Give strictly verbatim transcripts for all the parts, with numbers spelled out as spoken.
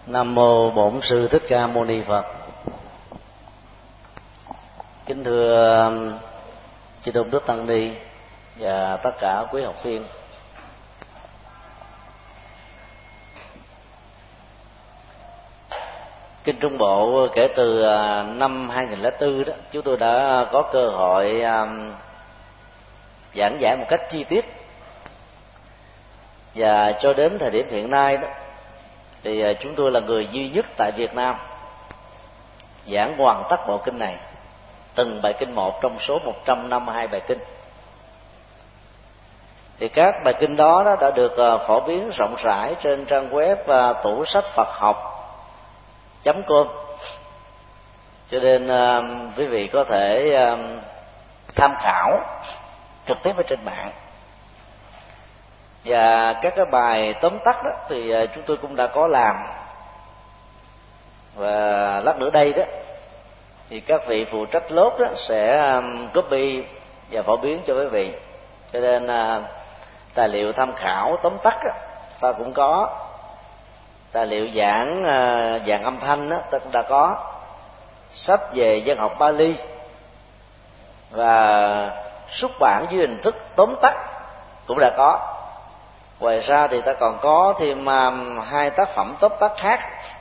Nam mô Bổn Sư Thích Ca Mâu Ni Phật. Kính thưa chư tôn đức tăng ni và tất cả quý học viên. Kinh Trung Bộ kể từ năm hai nghìn lẻ bốn đó, chúng tôi đã có cơ hội giảng giải một cách chi tiết, và cho đến thời điểm hiện nay đó thì chúng tôi là người duy nhất tại Việt Nam giảng hoàn tất bộ kinh này, từng bài kinh một trong số một trăm năm mươi hai bài kinh. Thì các bài kinh đó, đó đã được phổ biến rộng rãi trên trang web tủ sách Phật học chấm com, cho nên uh, quý vị có thể uh, tham khảo trực tiếp ở trên mạng. Và các cái bài tóm tắt đó thì uh, chúng tôi cũng đã có làm, và lát nữa đây đó thì các vị phụ trách lốt đó sẽ um, copy và phổ biến cho quý vị. Cho nên uh, tài liệu tham khảo tóm tắt đó, ta cũng có. Tài liệu giảng uh, dạng âm thanh đó, ta cũng đã có. Sách về văn học Pali và xuất bản dưới hình thức tóm tắt cũng đã có. Ngoài ra thì ta còn có thêm um, hai tác phẩm tóm tắt khác,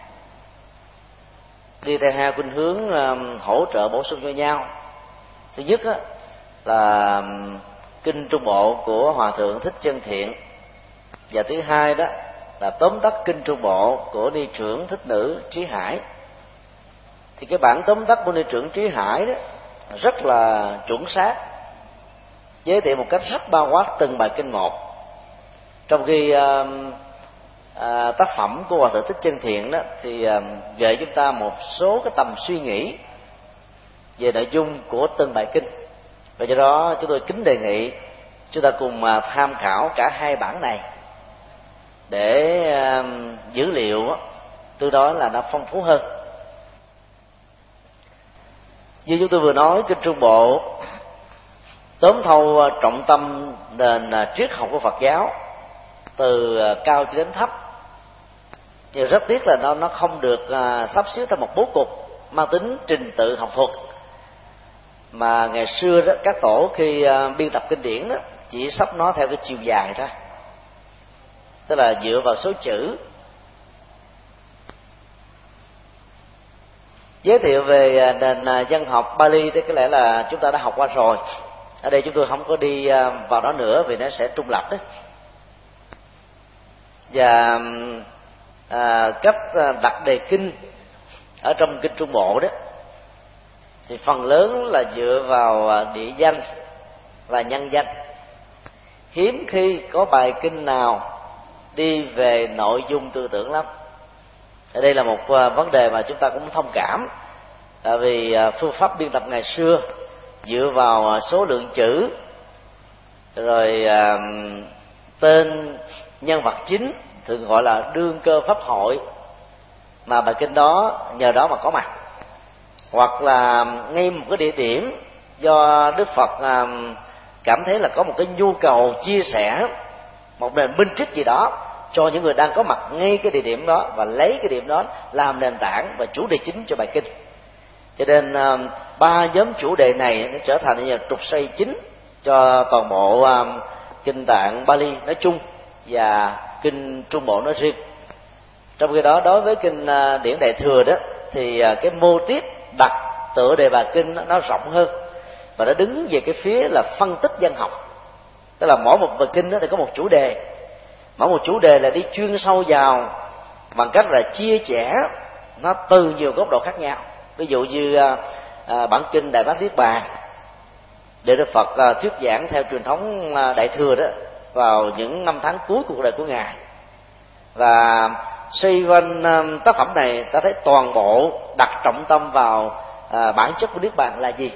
đi theo hai khuynh hướng um, hỗ trợ bổ sung cho nhau. Thứ nhất á, là um, kinh Trung Bộ của Hòa Thượng Thích Chân Thiện, và thứ hai đó là tóm tắt kinh Trung Bộ của Ni Trưởng Thích Nữ Trí Hải. Thì cái bản tóm tắt của Ni Trưởng Trí Hải đó rất là chuẩn xác, giới thiệu một cách rất bao quát từng bài kinh một, trong khi uh, uh, tác phẩm của Hòa Thượng Thích Chân Thiện đó thì uh, gợi chúng ta một số cái tầm suy nghĩ về nội dung của từng bài kinh. Và do đó chúng tôi kính đề nghị chúng ta cùng uh, tham khảo cả hai bản này để uh, dữ liệu từ đó là nó phong phú hơn. Như chúng tôi vừa nói, kinh Trung Bộ tóm thâu trọng tâm nền triết học của Phật giáo từ cao cho đến thấp, nhưng rất tiếc là nó nó không được uh, sắp xếp theo một bố cục mang tính trình tự học thuật, mà ngày xưa đó các tổ khi uh, biên tập kinh điển đó chỉ sắp nó theo cái chiều dài ra, tức là dựa vào số chữ. Giới thiệu về nền văn học Pali thì có lẽ là chúng ta đã học qua rồi. Ở đây chúng tôi không có đi vào đó nữa vì nó sẽ trung lập đấy. Và à, cách đặt đề kinh ở trong kinh Trung Bộ đó thì phần lớn là dựa vào địa danh và nhân danh. Hiếm khi có bài kinh nào đi về nội dung tư tưởng lắm. Ở đây là một vấn đề mà chúng ta cũng thông cảm, tại vì phương pháp biên tập ngày xưa dựa vào số lượng chữ, rồi uh, tên nhân vật chính thường gọi là đương cơ pháp hội, mà bài kinh đó nhờ đó mà có mặt. Hoặc là ngay một cái địa điểm do Đức Phật uh, cảm thấy là có một cái nhu cầu chia sẻ một nền minh triết gì đó cho những người đang có mặt ngay cái địa điểm đó, và lấy cái điểm đó làm nền tảng và chủ đề chính cho bài kinh. Cho nên uh, ba nhóm chủ đề này nó trở thành như trục xoay chính cho toàn bộ uh, kinh tạng Pali nói chung và kinh Trung Bộ nói riêng. Trong khi đó, đối với kinh uh, điển Đại Thừa đó thì uh, cái mô típ đặt tựa đề bài kinh nó, nó rộng hơn, và nó đứng về cái phía là phân tích văn học. Tức là mỗi một bài kinh đó thì có một chủ đề, mỗi một chủ đề là đi chuyên sâu vào bằng cách là chia sẻ nó từ nhiều góc độ khác nhau. Ví dụ như à, à, bản kinh Đại Bát Niết Bàn để Đức Phật à, thuyết giảng theo truyền thống à, Đại Thừa đó vào những năm tháng cuối cuộc đời của ngài. Và xoay quanh à, tác phẩm này ta thấy toàn bộ đặt trọng tâm vào à, bản chất của Niết Bàn là gì.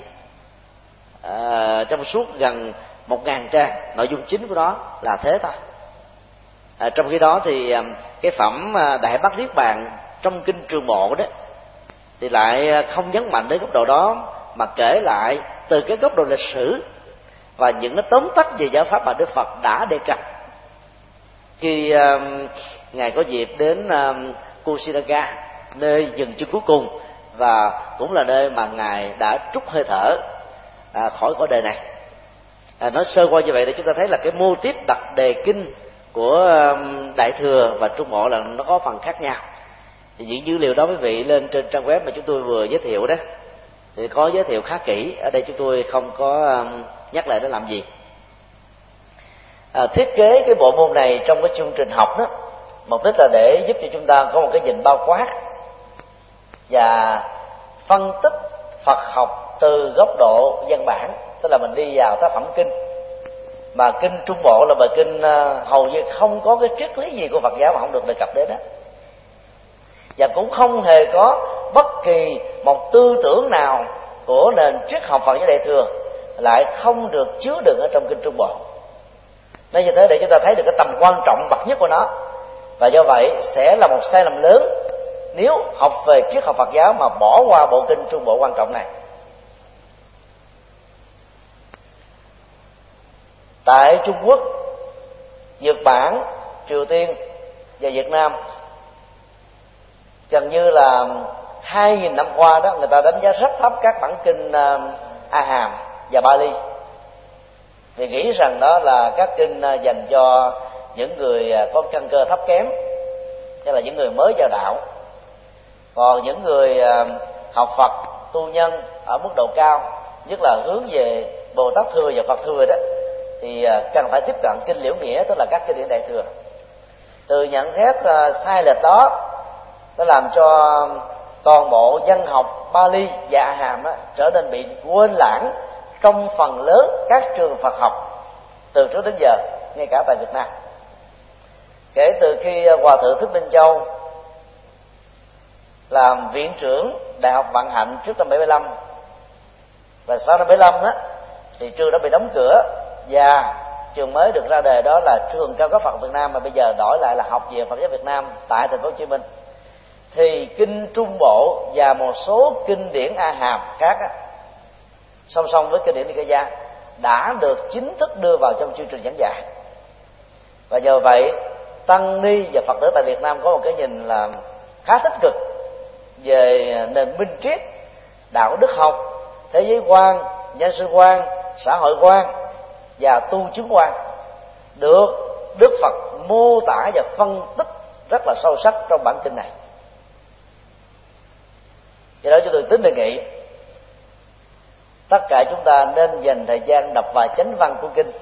À, trong suốt gần một ngàn trang, nội dung chính của nó là thế thôi. À, trong khi đó thì cái phẩm Đại Bát Niết Bàn trong kinh Trường Bộ đó thì lại không nhấn mạnh đến góc độ đó, mà kể lại từ cái góc độ lịch sử và những cái tóm tắt về giáo pháp mà Đức Phật đã đề cập. Khi uh, ngài có dịp đến uh, Kusinaga, nơi dừng chân cuối cùng và cũng là nơi mà ngài đã trút hơi thở à, khỏi cõi đời này. À, nói sơ qua như vậy để chúng ta thấy là cái mô típ đặt đề kinh của um, Đại Thừa và Trung Bộ là nó có phần khác nhau. Thì những dữ liệu đó quý vị lên trên trang web mà chúng tôi vừa giới thiệu đó thì có giới thiệu khá kỹ, ở đây chúng tôi không có um, nhắc lại để làm gì. À, thiết kế cái bộ môn này trong cái chương trình học đó, mục đích là để giúp cho chúng ta có một cái nhìn bao quát và phân tích Phật học từ góc độ văn bản, tức là mình đi vào tác phẩm kinh. Mà kinh Trung Bộ là bài kinh uh, hầu như không có cái triết lý gì của Phật giáo mà không được đề cập đến đó, và cũng không hề có bất kỳ một tư tưởng nào của nền triết học Phật giáo Đại Thừa lại không được chứa đựng ở trong kinh Trung Bộ. Nên như thế để chúng ta thấy được cái tầm quan trọng bậc nhất của nó, và do vậy sẽ là một sai lầm lớn nếu học về triết học Phật giáo mà bỏ qua bộ kinh Trung Bộ quan trọng này. Tại Trung Quốc, Nhật Bản, Triều Tiên và Việt Nam, gần như là hai nghìn năm qua đó, người ta đánh giá rất thấp các bản kinh A Hàm và Bali, vì nghĩ rằng đó là các kinh dành cho những người có căn cơ thấp kém, hay là những người mới vào đạo. Còn những người học Phật, tu nhân ở mức độ cao, nhất là hướng về Bồ Tát Thừa và Phật Thừa đó, thì cần phải tiếp cận kinh Liễu Nghĩa, tức là các kinh điển Đại Thừa. Từ nhận xét sai lệch đó, nó làm cho toàn bộ văn học Bali và A Hàm đó trở nên bị quên lãng trong phần lớn các trường Phật học từ trước đến giờ, ngay cả tại Việt Nam. Kể từ khi Hòa thượng Thích Minh Châu làm viện trưởng Đại học Vạn Hạnh trước năm bảy mươi lăm, và sau năm bảy mươi lăm đó thì trường đã bị đóng cửa, và trường mới được ra đời đó là trường Cao cấp Phật Việt Nam, mà bây giờ đổi lại là Học viện Phật giáo Việt Nam tại thành phố Hồ Chí Minh. Thì kinh Trung Bộ và một số kinh điển A Hàm khác á, song song với kinh điển Nikaya đã được chính thức đưa vào trong chương trình giảng dạy. Và nhờ vậy tăng ni và Phật tử tại Việt Nam có một cái nhìn là khá tích cực về nền minh triết, đạo đức học, thế giới quan, nhân sinh quan, xã hội quan và tu chứng quan được Đức Phật mô tả và phân tích rất là sâu sắc trong bản kinh này. Do đó chúng tôi tính đề nghị tất cả chúng ta nên dành thời gian đọc vài chánh văn của kinh.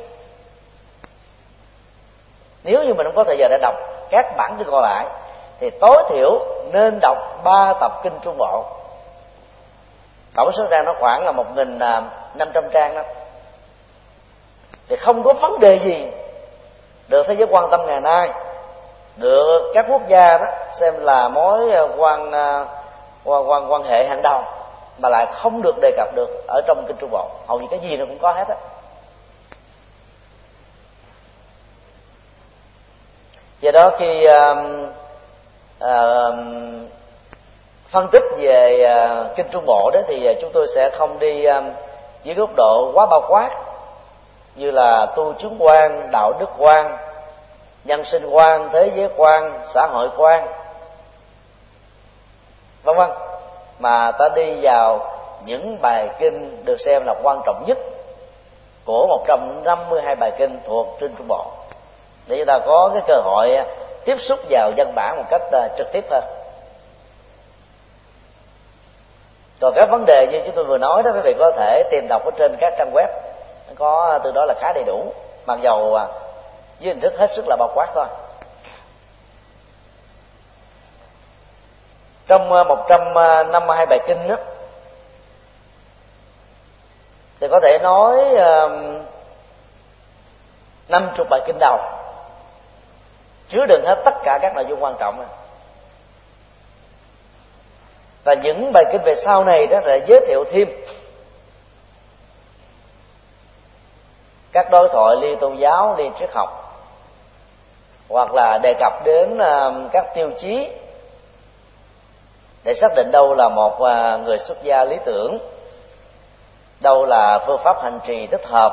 Nếu như mình không có thời giờ để đọc các bản kinh còn lại thì tối thiểu nên đọc ba tập kinh Trung Bộ. Tổng số trang nó khoảng là một nghìn năm trăm trang đó. Thì không có vấn đề gì được thế giới quan tâm ngày nay, được các quốc gia đó xem là mối quan quan quan, quan hệ hàng đầu, mà lại không được đề cập được ở trong kinh Trung Bộ. Hầu như cái gì nó cũng có hết á. Do đó khi uh, uh, phân tích về uh, kinh Trung Bộ đó thì chúng tôi sẽ không đi uh, dưới góc độ quá bao quát như là tu chứng quan, đạo đức quan, nhân sinh quan, thế giới quan, xã hội quan, vân vân, mà ta đi vào những bài kinh được xem là quan trọng nhất của một trăm năm mươi hai bài kinh thuộc trên Trung Bộ, để chúng ta có cái cơ hội tiếp xúc vào văn bản một cách trực tiếp hơn. Còn các vấn đề như chúng tôi vừa nói đó, quý vị có thể tìm đọc ở trên các trang web, có từ đó là khá đầy đủ, mặc dầu với hình thức hết sức là bao quát thôi. Trong một trăm năm mươi hai bài kinh đó, thì có thể nói năm mươi bài kinh đầu chứa đựng hết tất cả các nội dung quan trọng. Và những bài kinh về sau này đó lại giới thiệu thêm các đối thoại liên tôn giáo, liên triết học, hoặc là đề cập đến các tiêu chí để xác định đâu là một người xuất gia lý tưởng, đâu là phương pháp hành trì thích hợp,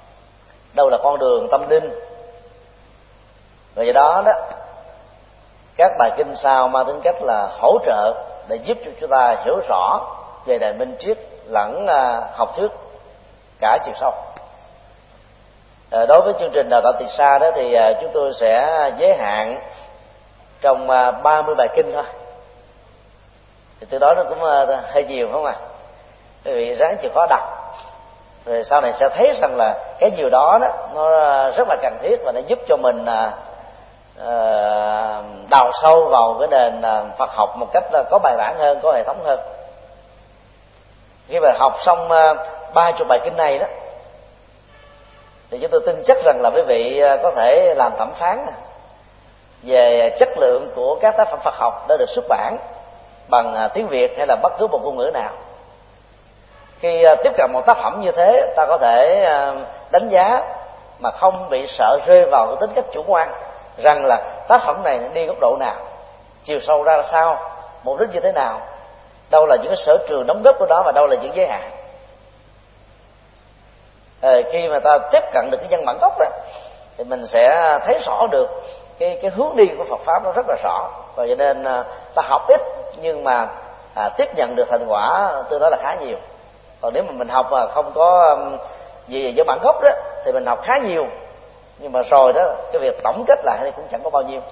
đâu là con đường tâm linh. Và do đó đó, các bài kinh sau mang tính cách là hỗ trợ để giúp cho chúng ta hiểu rõ về nền minh triết lẫn học thuyết cả chiều sâu. Đối với chương trình đào tạo từ xa đó thì chúng tôi sẽ giới hạn trong ba mươi bài kinh thôi, thì từ đó nó cũng hơi nhiều không à, bởi vì ráng chịu khó đọc rồi sau này sẽ thấy rằng là cái nhiều đó đó nó rất là cần thiết và nó giúp cho mình uh, đào sâu vào cái nền Phật học một cách có bài bản hơn, có hệ thống hơn. Khi mà học xong ba chục bài kinh này đó thì chúng tôi tin chắc rằng là quý vị có thể làm thẩm phán về chất lượng của các tác phẩm Phật học đã được xuất bản bằng tiếng Việt hay là bất cứ một ngôn ngữ nào. Khi tiếp cận một tác phẩm như thế, ta có thể đánh giá mà không bị sợ rơi vào cái tính cách chủ quan rằng là tác phẩm này đi góc độ nào, chiều sâu ra sao, mục đích như thế nào, đâu là những cái sở trường đóng góp của nó và đâu là những giới hạn. À, khi mà ta tiếp cận được cái văn bản gốc đó thì mình sẽ thấy rõ được cái cái hướng đi của Phật pháp nó rất là rõ, và cho nên ta học ít nhưng mà à, tiếp nhận được thành quả tôi nói là khá nhiều. Còn nếu mà mình học mà không có gì về văn bản gốc đó thì mình học khá nhiều nhưng mà rồi đó cái việc tổng kết lại thì cũng chẳng có bao nhiêu.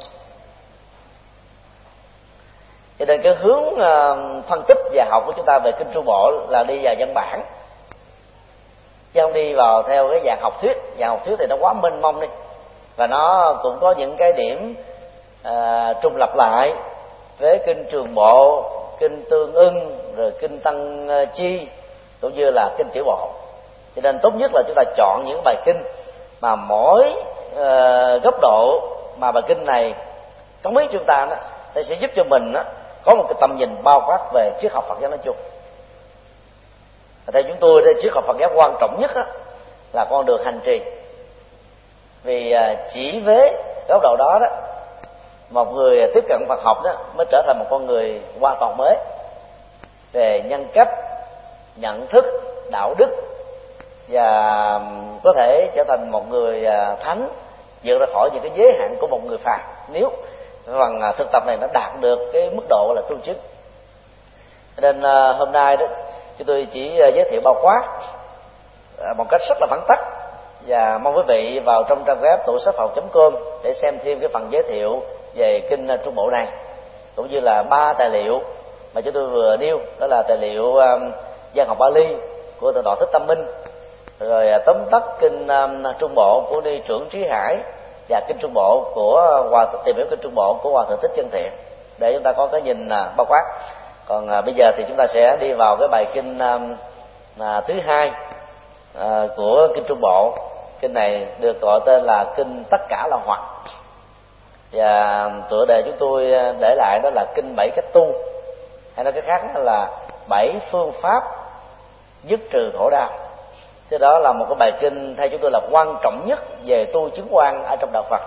Cho nên cái hướng uh, phân tích và học của chúng ta về kinh Trung Bộ là đi vào văn bản, chứ không đi vào theo cái dạng học thuyết. Dạng học thuyết thì nó quá mênh mông đi, và nó cũng có những cái điểm uh, trùng lặp lại với kinh Trường Bộ, kinh Tương Ưng, rồi kinh Tăng Chi cũng như là kinh Tiểu Bộ. Cho nên tốt nhất là chúng ta chọn những bài kinh mà mỗi uh, góc độ mà bài kinh này cống hiến chúng ta đó, thì sẽ giúp cho mình đó, có một cái tầm nhìn bao quát về triết học Phật giáo nói chung. Theo chúng tôi, triết học Phật giáo quan trọng nhất đó, là con đường hành trì. Vì uh, chỉ với góc độ đó đó, một người tiếp cận Phật học đó mới trở thành một con người hoàn toàn mới về nhân cách, nhận thức, đạo đức, và có thể trở thành một người thánh, vượt ra khỏi những cái giới hạn của một người phàm nếu bằng thực tập này nó đạt được cái mức độ là tu chứng. Nên hôm nay đó chúng tôi chỉ giới thiệu bao quát một cách rất là vắn tắt, và mong quý vị vào trong trang web tủ sách phật chấm com để xem thêm cái phần giới thiệu về kinh Trung Bộ này, cũng như là ba tài liệu mà chúng tôi vừa nêu, đó là tài liệu văn học Bali của Thượng tọa Thích Tâm Minh, rồi tóm tắt kinh Trung Bộ của Ni Trưởng Trí Hải, và kinh Trung Bộ của Hòa tìm hiểu kinh Trung Bộ của Hòa Thượng Thích Chân Thiện, để chúng ta có cái nhìn bao quát. Còn à, bây giờ thì chúng ta sẽ đi vào cái bài kinh à, thứ hai à, của kinh Trung Bộ. Kinh này được gọi tên là kinh Tất Cả Là Hoặc, và tựa đề chúng tôi để lại đó là kinh bảy cách tu, hay nói cái khác là bảy phương pháp dứt trừ khổ đau. Thế đó là một cái bài kinh theo chúng tôi là quan trọng nhất về tu chứng quan ở trong đạo Phật.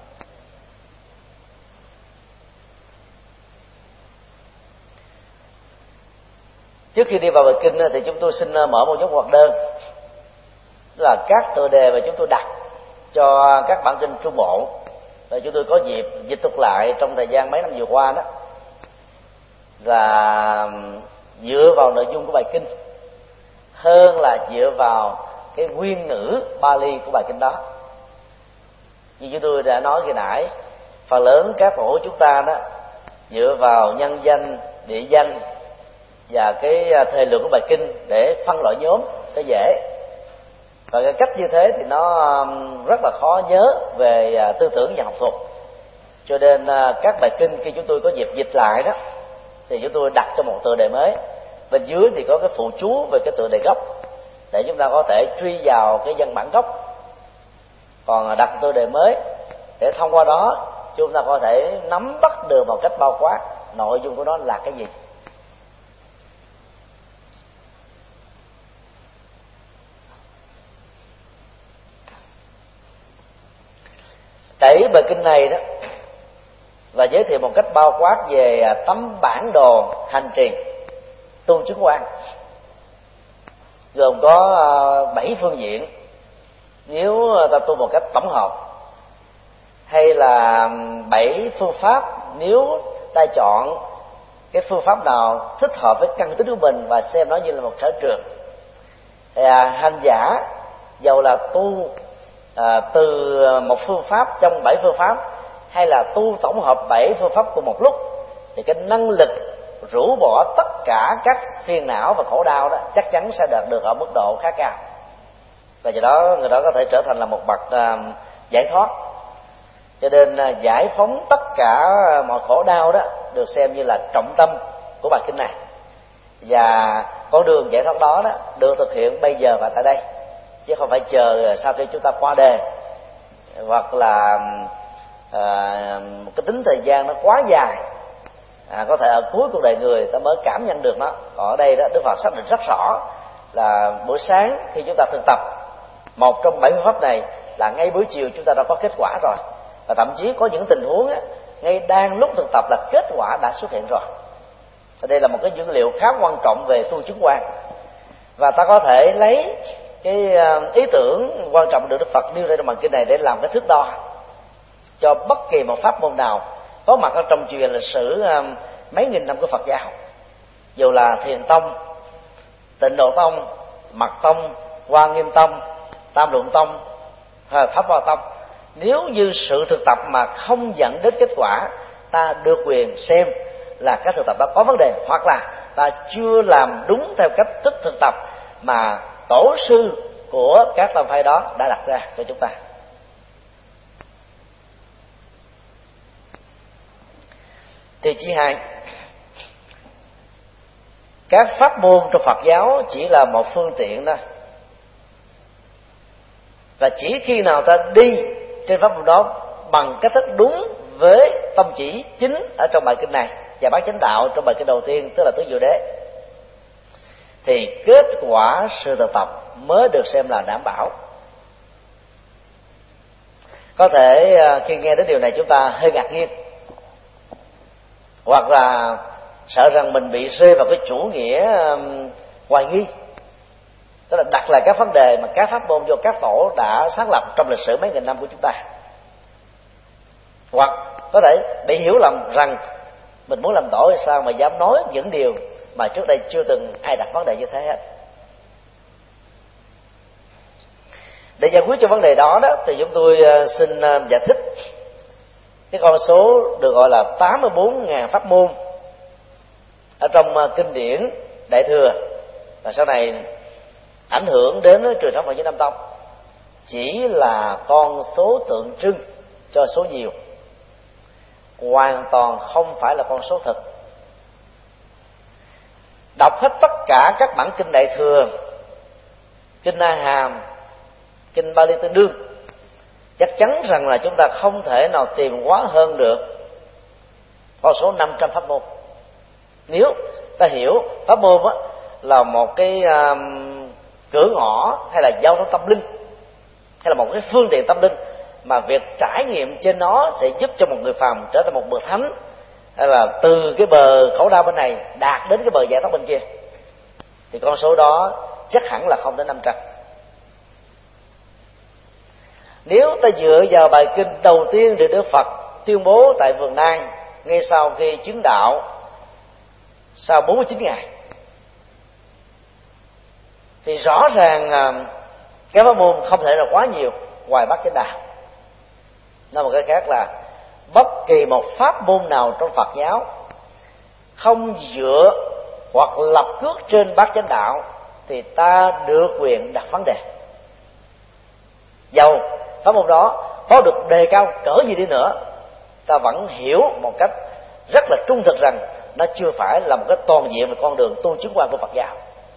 Trước khi đi vào bài kinh thì chúng tôi xin mở một dấu ngoặc đơn, đó là các tựa đề mà chúng tôi đặt cho các bản kinh Trung Bộ, và chúng tôi có dịp dịch thuật lại trong thời gian mấy năm vừa qua đó, và dựa vào nội dung của bài kinh hơn là dựa vào cái nguyên ngữ Bali của bài kinh đó. Như chúng tôi đã nói khi nãy, phần lớn các phổ chúng ta đó dựa vào nhân danh, địa danh và cái thời lượng của bài kinh để phân loại nhóm cho dễ, và cái cách như thế thì nó rất là khó nhớ về tư tưởng và học thuật. Cho nên các bài kinh khi chúng tôi có dịp dịch lại đó thì chúng tôi đặt cho một tựa đề mới, bên dưới thì có cái phụ chú về cái tựa đề gốc để chúng ta có thể truy vào cái văn bản gốc, còn đặt tựa đề mới để thông qua đó chúng ta có thể nắm bắt được một cách bao quát nội dung của nó là cái gì. Cái bài kinh này đó là giới thiệu một cách bao quát về tấm bản đồ hành trì tu chứng quan, gồm có bảy phương diện nếu ta tu một cách tổng hợp, hay là bảy phương pháp nếu ta chọn cái phương pháp nào thích hợp với căn tính của mình và xem nó như là một sở trường. À, hành giả dầu là tu à, từ một phương pháp trong bảy phương pháp hay là tu tổng hợp bảy phương pháp cùng một lúc, thì cái năng lực rũ bỏ tất cả các phiền não và khổ đau đó chắc chắn sẽ đạt được ở mức độ khá cao, và do đó người đó có thể trở thành là một bậc uh, giải thoát. Cho nên uh, giải phóng tất cả mọi khổ đau đó được xem như là trọng tâm của bài kinh này, và con đường giải thoát đó, đó được thực hiện bây giờ và tại đây, chứ không phải chờ sau khi chúng ta qua đời, hoặc là uh, một cái tính thời gian nó quá dài. À, có thể ở cuối cuộc đời người ta mới cảm nhận được nó. Còn ở đây đó, Đức Phật xác định rất rõ là buổi sáng khi chúng ta thực tập một trong bảy phương pháp này, là ngay buổi chiều chúng ta đã có kết quả rồi, và thậm chí có những tình huống á, ngay đang lúc thực tập là kết quả đã xuất hiện rồi. Và đây là một cái dữ liệu khá quan trọng về tu chứng quan, và ta có thể lấy cái ý tưởng quan trọng được Đức Phật nêu ra trong bản kinh này để làm cái thước đo cho bất kỳ một pháp môn nào có mặt ở trong truyền lịch sử mấy nghìn năm của Phật giáo, dù là Thiền Tông, Tịnh Độ Tông, Mật Tông, Hoa Nghiêm Tông, Tam Luận Tông hay Pháp Hoa Tông. Nếu như sự thực tập mà không dẫn đến kết quả, ta được quyền xem là các thực tập đó có vấn đề, hoặc là ta chưa làm đúng theo cách thức thực tập mà tổ sư của các tông phái đó đã đặt ra cho chúng ta. Tiêu chí hai, các pháp môn trong Phật giáo chỉ là một phương tiện đó, và chỉ khi nào ta đi trên pháp môn đó bằng cách thức đúng với tâm chỉ chính ở trong bài kinh này và bát chánh đạo trong bài kinh đầu tiên, tức là tứ diệu đế, thì kết quả sự thực tập mới được xem là đảm bảo. Có thể khi nghe đến điều này chúng ta hơi ngạc nhiên, hoặc là sợ rằng mình bị rơi vào cái chủ nghĩa um, hoài nghi, tức là đặt lại các vấn đề mà các pháp môn do các tổ đã sáng lập trong lịch sử mấy nghìn năm của chúng ta, hoặc có thể bị hiểu lầm rằng mình muốn làm tổ thì sao mà dám nói những điều mà trước đây chưa từng ai đặt vấn đề như thế hết. Để giải quyết cho vấn đề đó, đó thì chúng tôi xin giải thích cái con số được gọi là tám mươi bốn nghìn pháp môn ở trong kinh điển Đại Thừa, và sau này ảnh hưởng đến truyền thống Phật giáo Nam Tông, chỉ là con số tượng trưng cho số nhiều, hoàn toàn không phải là con số thực. Đọc hết tất cả các bản kinh Đại Thừa, kinh A Hàm, kinh Bali Tương Đương, chắc chắn rằng là chúng ta không thể nào tìm quá hơn được con số năm trăm pháp môn. Nếu ta hiểu pháp môn á là một cái um, cửa ngõ, hay là giao thông tâm linh, hay là một cái phương tiện tâm linh, mà việc trải nghiệm trên nó sẽ giúp cho một người phàm trở thành một bậc thánh, hay là từ cái bờ khổ đau bên này đạt đến cái bờ giải thoát bên kia, thì con số đó chắc hẳn là không đến năm trăm. Nếu ta dựa vào bài kinh đầu tiên được Đức Phật tuyên bố tại Vườn Nai ngay sau khi chứng đạo sau bốn mươi chín ngày, thì rõ ràng cái pháp môn không thể là quá nhiều ngoài bát chánh đạo. Nói một cái khác là bất kỳ một pháp môn nào trong Phật giáo không dựa hoặc lập cước trên bát chánh đạo thì ta được quyền đặt vấn đề. Dầu pháp môn đó có được đề cao cỡ gì đi nữa, ta vẫn hiểu một cách rất là trung thực rằng nó chưa phải là một cái toàn diện về con đường tu chứng quan của Phật giáo.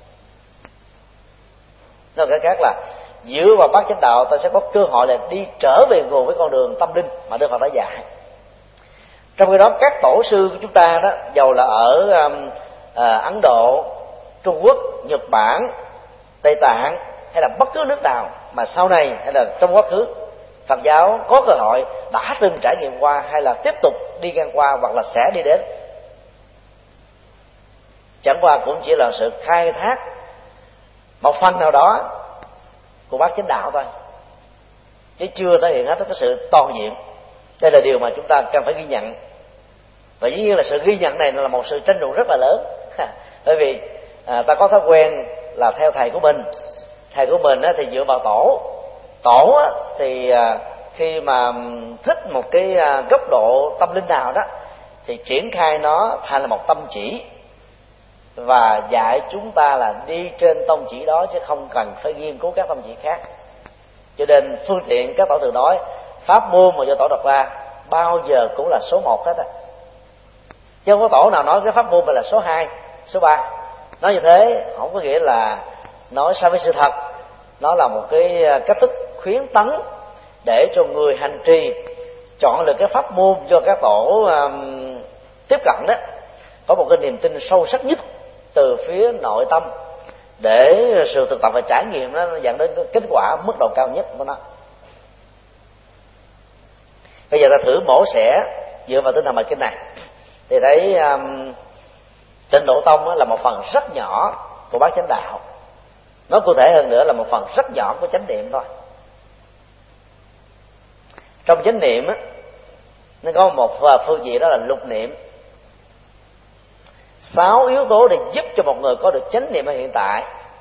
Nói cái khác là dựa vào bát chánh đạo, ta sẽ có cơ hội là đi trở về nguồn với con đường tâm linh mà Đức Phật đã dạy. Trong khi đó các tổ sư của chúng ta đó, dầu là ở um, à, Ấn Độ, Trung Quốc, Nhật Bản, Tây Tạng hay là bất cứ nước nào mà sau này hay là trong quá khứ Phật giáo có cơ hội đã từng trải nghiệm qua, hay là tiếp tục đi ngang qua, hoặc là sẽ đi đến, chẳng qua cũng chỉ là sự khai thác một phần nào đó của bát chánh đạo thôi, chứ chưa thể hiện hết cái sự toàn diện. Đây là điều mà chúng ta cần phải ghi nhận. Và dĩ nhiên là sự ghi nhận này là một sự tranh luận rất là lớn. Bởi vì à, ta có thói quen là theo thầy của mình. Thầy của mình á, thì dựa vào tổ. Tổ á, thì à, khi mà thích một cái à, góc độ tâm linh nào đó thì triển khai nó thành là một tâm chỉ, và dạy chúng ta là đi trên tông chỉ đó, chứ không cần phải nghiên cứu các tông chỉ khác. Cho nên phương tiện các tổ thường nói pháp môn mà do tổ đặt ra bao giờ cũng là số một hết á, chứ không có tổ nào nói cái pháp môn là số hai, số ba. Nói như thế không có nghĩa là nói sai với sự thật. Nó là một cái cách thức khuyến tấn để cho người hành trì chọn được cái pháp môn do các tổ um, tiếp cận đó có một cái niềm tin sâu sắc nhất từ phía nội tâm, để sự thực tập và trải nghiệm nó dẫn đến kết quả mức độ cao nhất của nó. Bây giờ ta thử mổ xẻ dựa vào tinh thần bài kinh này thì thấy um, Tịnh Độ Tông là một phần rất nhỏ của bát chánh đạo. Nói cụ thể hơn nữa là một phần rất nhỏ của chánh niệm thôi. Trong chánh niệm á, nó có một phương diện đó là lục niệm. Sáu yếu tố để giúp cho một người có được chánh niệm ở hiện tại,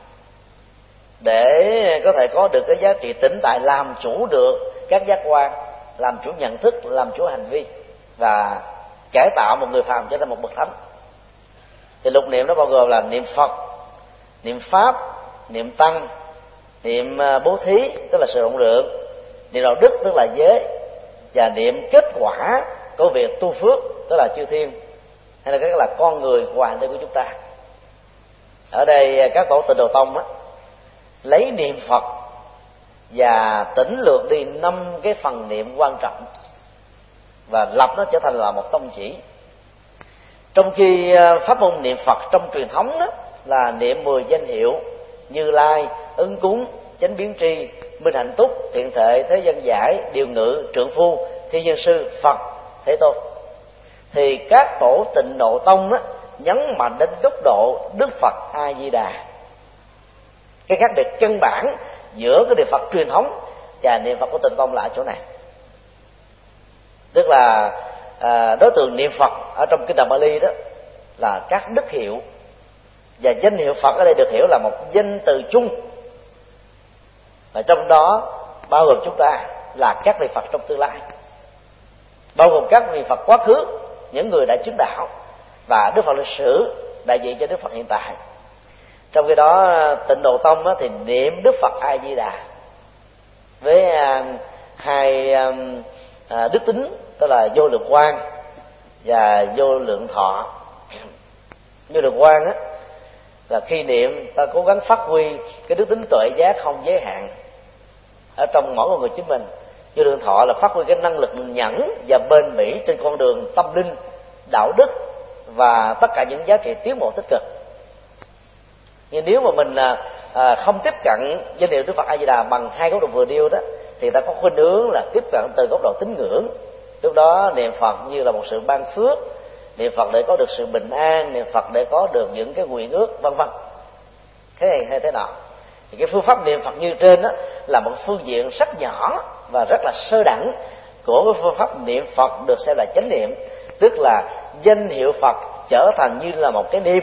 để có thể có được cái giá trị tĩnh tại, làm chủ được các giác quan, làm chủ nhận thức, làm chủ hành vi, và cải tạo một người phàm trở thành một bậc thánh. Thì lục niệm nó bao gồm là niệm Phật, niệm Pháp, niệm Tăng, niệm bố thí tức là sự rộng lượng, niệm đạo đức tức là giới, và niệm kết quả của việc tu phước tức là chư thiên, hay là cái là con người của hành tinh của chúng ta. Ở đây các tổ Tịnh Độ Tông á, lấy niệm Phật và tỉnh lược đi năm cái phần niệm quan trọng và lập nó trở thành là một tông chỉ. Trong khi pháp môn niệm Phật trong truyền thống đó là niệm mười danh hiệu: Như Lai, Ứng Cúng, Chánh Biến Tri, Minh Hạnh Túc, Thiện Thệ, Thế Dân Giải, Điều Ngự, Trượng Phu, Thiên Nhân Sư, Phật, Thế Tôn. Thì các tổ Tịnh Độ Tông đó nhấn mạnh đến góc độ Đức Phật A Di Đà. Cái khác biệt căn bản giữa cái niệm Phật truyền thống và niệm Phật của Tịnh Tông là ở chỗ này. Tức là à, đối tượng niệm Phật ở trong kinh Đàm Bali đó là các đức hiệu, và danh hiệu Phật ở đây được hiểu là một danh từ chung, và trong đó bao gồm chúng ta là các vị Phật trong tương lai, bao gồm các vị Phật quá khứ, những người đã chứng đạo, và Đức Phật lịch sử đại diện cho Đức Phật hiện tại. Trong khi đó Tịnh Độ Tông thì niệm Đức Phật A Di Đà với hai đức tính, tức là vô lượng quang và vô lượng thọ. Vô lượng quang á là khi niệm ta cố gắng phát huy cái đức tính tuệ giác không giới hạn ở trong mỗi con người chính mình. Vô lượng thọ là phát huy cái năng lực nhẫn và bền bỉ trên con đường tâm linh, đạo đức và tất cả những giá trị tiến bộ tích cực. Nhưng nếu mà mình à, không tiếp cận danh hiệu Đức Phật A Di Đà bằng hai góc độ vừa nêu đó, thì ta có khuynh hướng là tiếp cận từ góc độ tín ngưỡng. Lúc đó niệm Phật như là một sự ban phước, niệm Phật để có được sự bình an, niệm Phật để có được những cái nguyện ước, vân vân. Thế này hay thế nào? Thì cái phương pháp niệm Phật như trên đó là một phương diện rất nhỏ và rất là sơ đẳng của cái phương pháp niệm Phật được xem là chánh niệm, tức là danh hiệu Phật trở thành như là một cái niệm.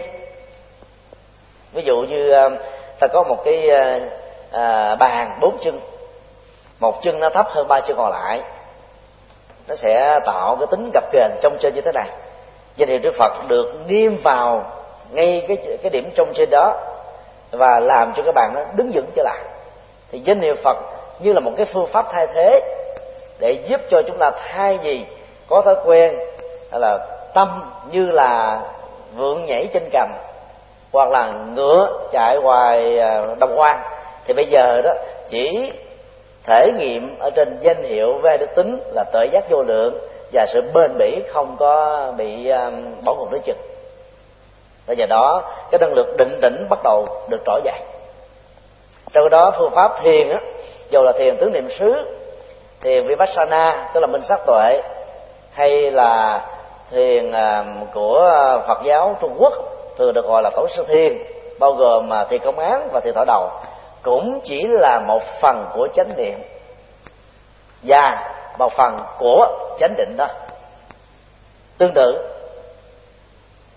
Ví dụ như ta có một cái à, bàn bốn chân, một chân nó thấp hơn ba chân còn lại, nó sẽ tạo cái tính gập ghềnh trong trên như thế này. Danh hiệu Đức Phật được niêm vào ngay cái cái điểm trong trên đó và làm cho cái bàn nó đứng vững trở lại. Thì danh hiệu Phật như là một cái phương pháp thay thế để giúp cho chúng ta thay vì có thói quen là tâm như là vượn nhảy trên cành hoặc là ngựa chạy hoài đồng hoang, thì bây giờ đó chỉ thể nghiệm ở trên danh hiệu với đức tính là tuệ giác vô lượng và sự bền bỉ không có bị um, bỏ cuộc đối chừng. Bây giờ đó cái năng lực định tĩnh bắt đầu được trỗi dậy. Trong đó phương pháp thiền á, dù là thiền tướng niệm xứ, thiền vipassana tức là minh sát tuệ, hay là thiền um, của Phật giáo Trung Quốc thường được gọi là tổ sư thiền, bao gồm uh, thiền công án và thiền thở đầu, cũng chỉ là một phần của chánh niệm và một phần của chánh định đó. Tương tự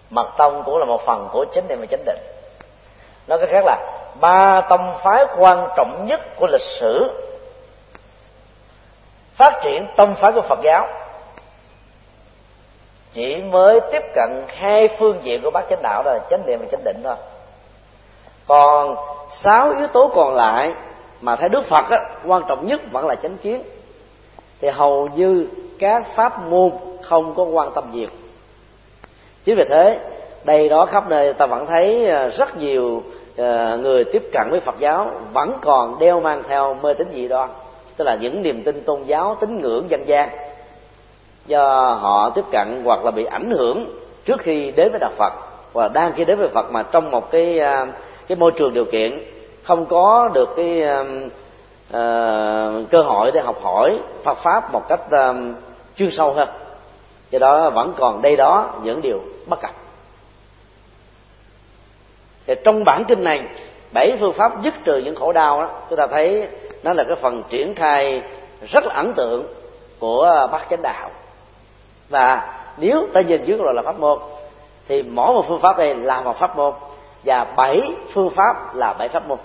Mật tông cũng là một phần của chánh niệm và chánh định. Nói cách khác là ba tông phái quan trọng nhất của lịch sử phát triển tông phái của Phật giáo chỉ mới tiếp cận hai phương diện của bát chánh đạo, đó là chánh niệm và chánh định thôi. Còn sáu yếu tố còn lại mà theo Đức Phật á, quan trọng nhất vẫn là chánh kiến, thì hầu như các pháp môn không có quan tâm nhiều. Chính vì thế đây đó khắp nơi ta vẫn thấy rất nhiều người tiếp cận với Phật giáo vẫn còn đeo mang theo mê tín dị đoan, tức là những niềm tin tôn giáo, tín ngưỡng dân gian do họ tiếp cận hoặc là bị ảnh hưởng trước khi đến với đạo Phật, hoặc đang khi đến với Phật mà trong một cái cái môi trường điều kiện không có được cái uh, cơ hội để học hỏi Phật pháp một cách uh, chuyên sâu hơn. Do đó vẫn còn đây đó những điều bất cập. Thì trong bản kinh này, bảy phương pháp dứt trừ những khổ đau đó, chúng ta thấy nó là cái phần triển khai rất là ấn tượng của bát chánh đạo. Và nếu ta nhìn dưới gọi là pháp môn, thì mỗi một phương pháp này là một pháp môn, và bảy phương pháp là bảy pháp môn.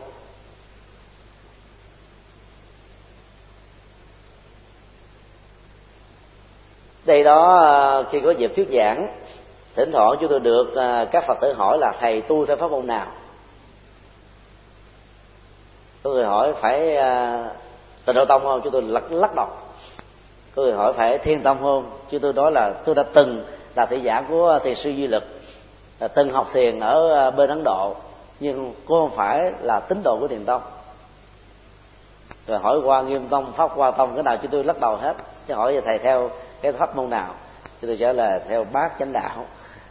Đây đó, khi có dịp thuyết giảng, thỉnh thoảng chúng tôi được các Phật tử hỏi là thầy tu theo pháp môn nào. Có người hỏi phải Tịnh Độ Tông không, chúng tôi lắc, lắc đầu. Có người hỏi phải Thiên Tông không, chúng tôi nói là tôi đã từng là thị giả của thiền sư Duy Lực, là từng học thiền ở bên Ấn Độ, nhưng cô không phải là tín đồ của Thiền Tông. Rồi hỏi qua Nghiêm Tông, Pháp Hoa Tông, cái nào chúng tôi lắc đầu hết. Chứ hỏi về thầy theo cái pháp môn nào, chúng tôi trả lời theo bát chánh đạo.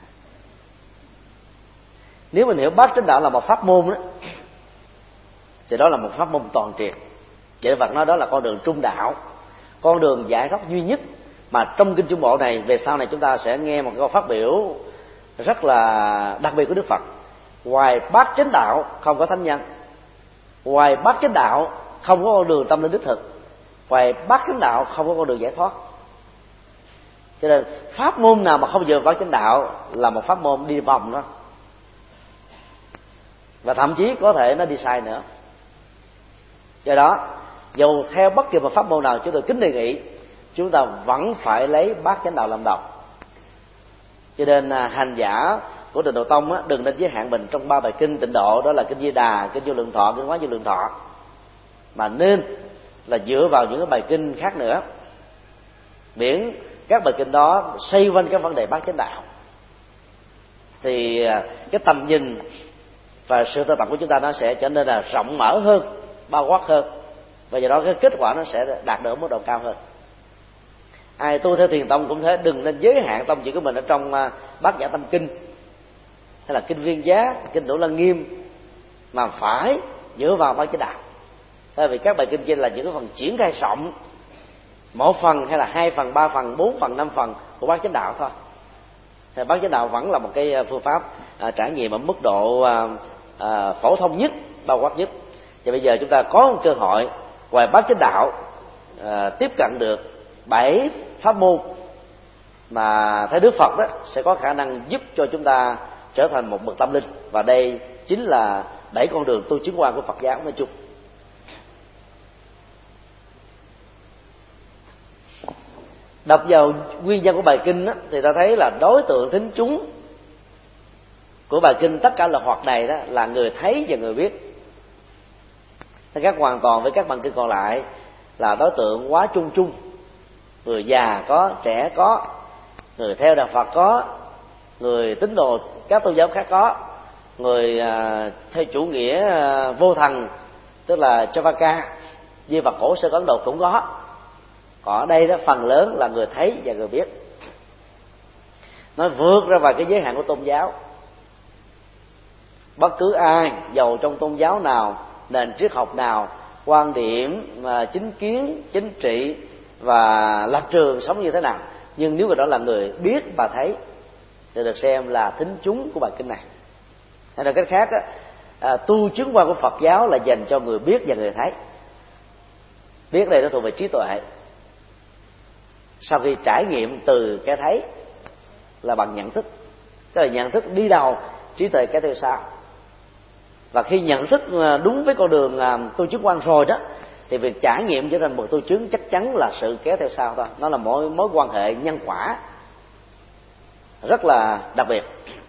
Nếu mình hiểu bát chánh đạo là một pháp môn đó, thì đó là một pháp môn toàn triệt. Vậy Phật nói đó là con đường trung đạo, con đường giải thoát duy nhất. Mà trong kinh Trung Bộ này, về sau này chúng ta sẽ nghe một câu phát biểu rất là đặc biệt của Đức Phật. Ngoài bát chánh đạo không có thánh nhân, ngoài bát chánh đạo không có con đường tâm linh đích thực, ngoài bát chánh đạo không có con đường giải thoát. Cho nên pháp môn nào mà không dựa vào bát chánh đạo là một pháp môn đi vòng đó, và thậm chí có thể nó đi sai nữa. Do đó, dù theo bất kỳ một pháp môn nào, chúng tôi kính đề nghị chúng ta vẫn phải lấy bát chánh đạo làm đầu. Cho nên hành giả của Tịnh Độ Tông á, đừng nên giới hạn mình trong ba bài kinh tịnh độ, đó là kinh Di Đà, kinh Vô Lượng Thọ, kinh Quán Vô Lượng Thọ, mà nên là dựa vào những cái bài kinh khác nữa, miễn các bài kinh đó xoay quanh các vấn đề bát chánh đạo, thì cái tầm nhìn và sự tu tập của chúng ta nó sẽ trở nên là rộng mở hơn, bao quát hơn, và do đó cái kết quả nó sẽ đạt được mức độ cao hơn. Ai tu theo Thiền Tông cũng thế, đừng nên giới hạn tông chỉ của mình ở trong Bát Nhã Tâm Kinh hay là kinh Viên Giá, kinh Đủ Lăng Nghiêm, mà phải dựa vào bát chánh đạo. Tại vì các bài kinh kia là những cái phần triển khai rộng, một phần hay là hai phần, ba phần, bốn phần, năm phần của bát chánh đạo thôi. Thì bát chánh đạo vẫn là một cái phương pháp à, trải nghiệm ở mức độ à, à, phổ thông nhất, bao quát nhất. Và bây giờ chúng ta có một cơ hội ngoài bát chánh đạo à, tiếp cận được bảy pháp môn mà theo Đức Phật đó sẽ có khả năng giúp cho chúng ta trở thành một bậc tâm linh, và đây chính là bảy con đường tu chứng quan của Phật giáo nói chung. Đọc vào nguyên văn của bài kinh đó, thì ta thấy là đối tượng thính chúng của bài kinh tất cả là hoạt này đó là người thấy và người biết. Nó khác hoàn toàn với các bản kinh còn lại là đối tượng quá chung chung, người già có, trẻ có, người theo đạo Phật có, người tín đồ các tôn giáo khác có, người uh, theo chủ nghĩa uh, vô thần tức là Chavaka, di vật cổ sơ Ấn Độ cũng có. Còn ở đây đó phần lớn là người thấy và người biết. Nó vượt ra ngoài cái giới hạn của tôn giáo. Bất cứ ai giàu trong tôn giáo nào, nền triết học nào, quan điểm mà chính kiến, chính trị và lập trường sống như thế nào, nhưng nếu người đó là người biết và thấy thì được xem là thính chúng của bài kinh này. Hay là cách khác đó, à, tu chứng quan của Phật giáo là dành cho người biết và người thấy. Biết đây nó thuộc về trí tuệ, sau khi trải nghiệm từ cái thấy là bằng nhận thức. tức là nhận thức đi đầu, trí tuệ kéo theo sau. Và khi nhận thức đúng với con đường tu chứng quan rồi đó, thì việc trải nghiệm trở thành một tu chứng chắc chắn là sự kéo theo sau thôi. Nó là mối mối quan hệ nhân quả rất là đặc biệt.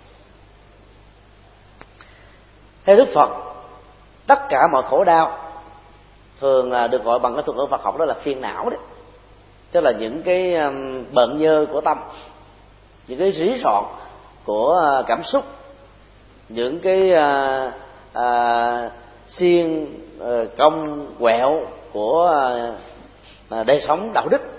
Theo Đức Phật, tất cả mọi khổ đau thường được gọi bằng cái thuật ngữ Phật học đó là phiền não đấy, tức là những cái bận nhơ của tâm, những cái rí sọt của cảm xúc, những cái à, à, xiên à, cong quẹo của à, đời sống đạo đức,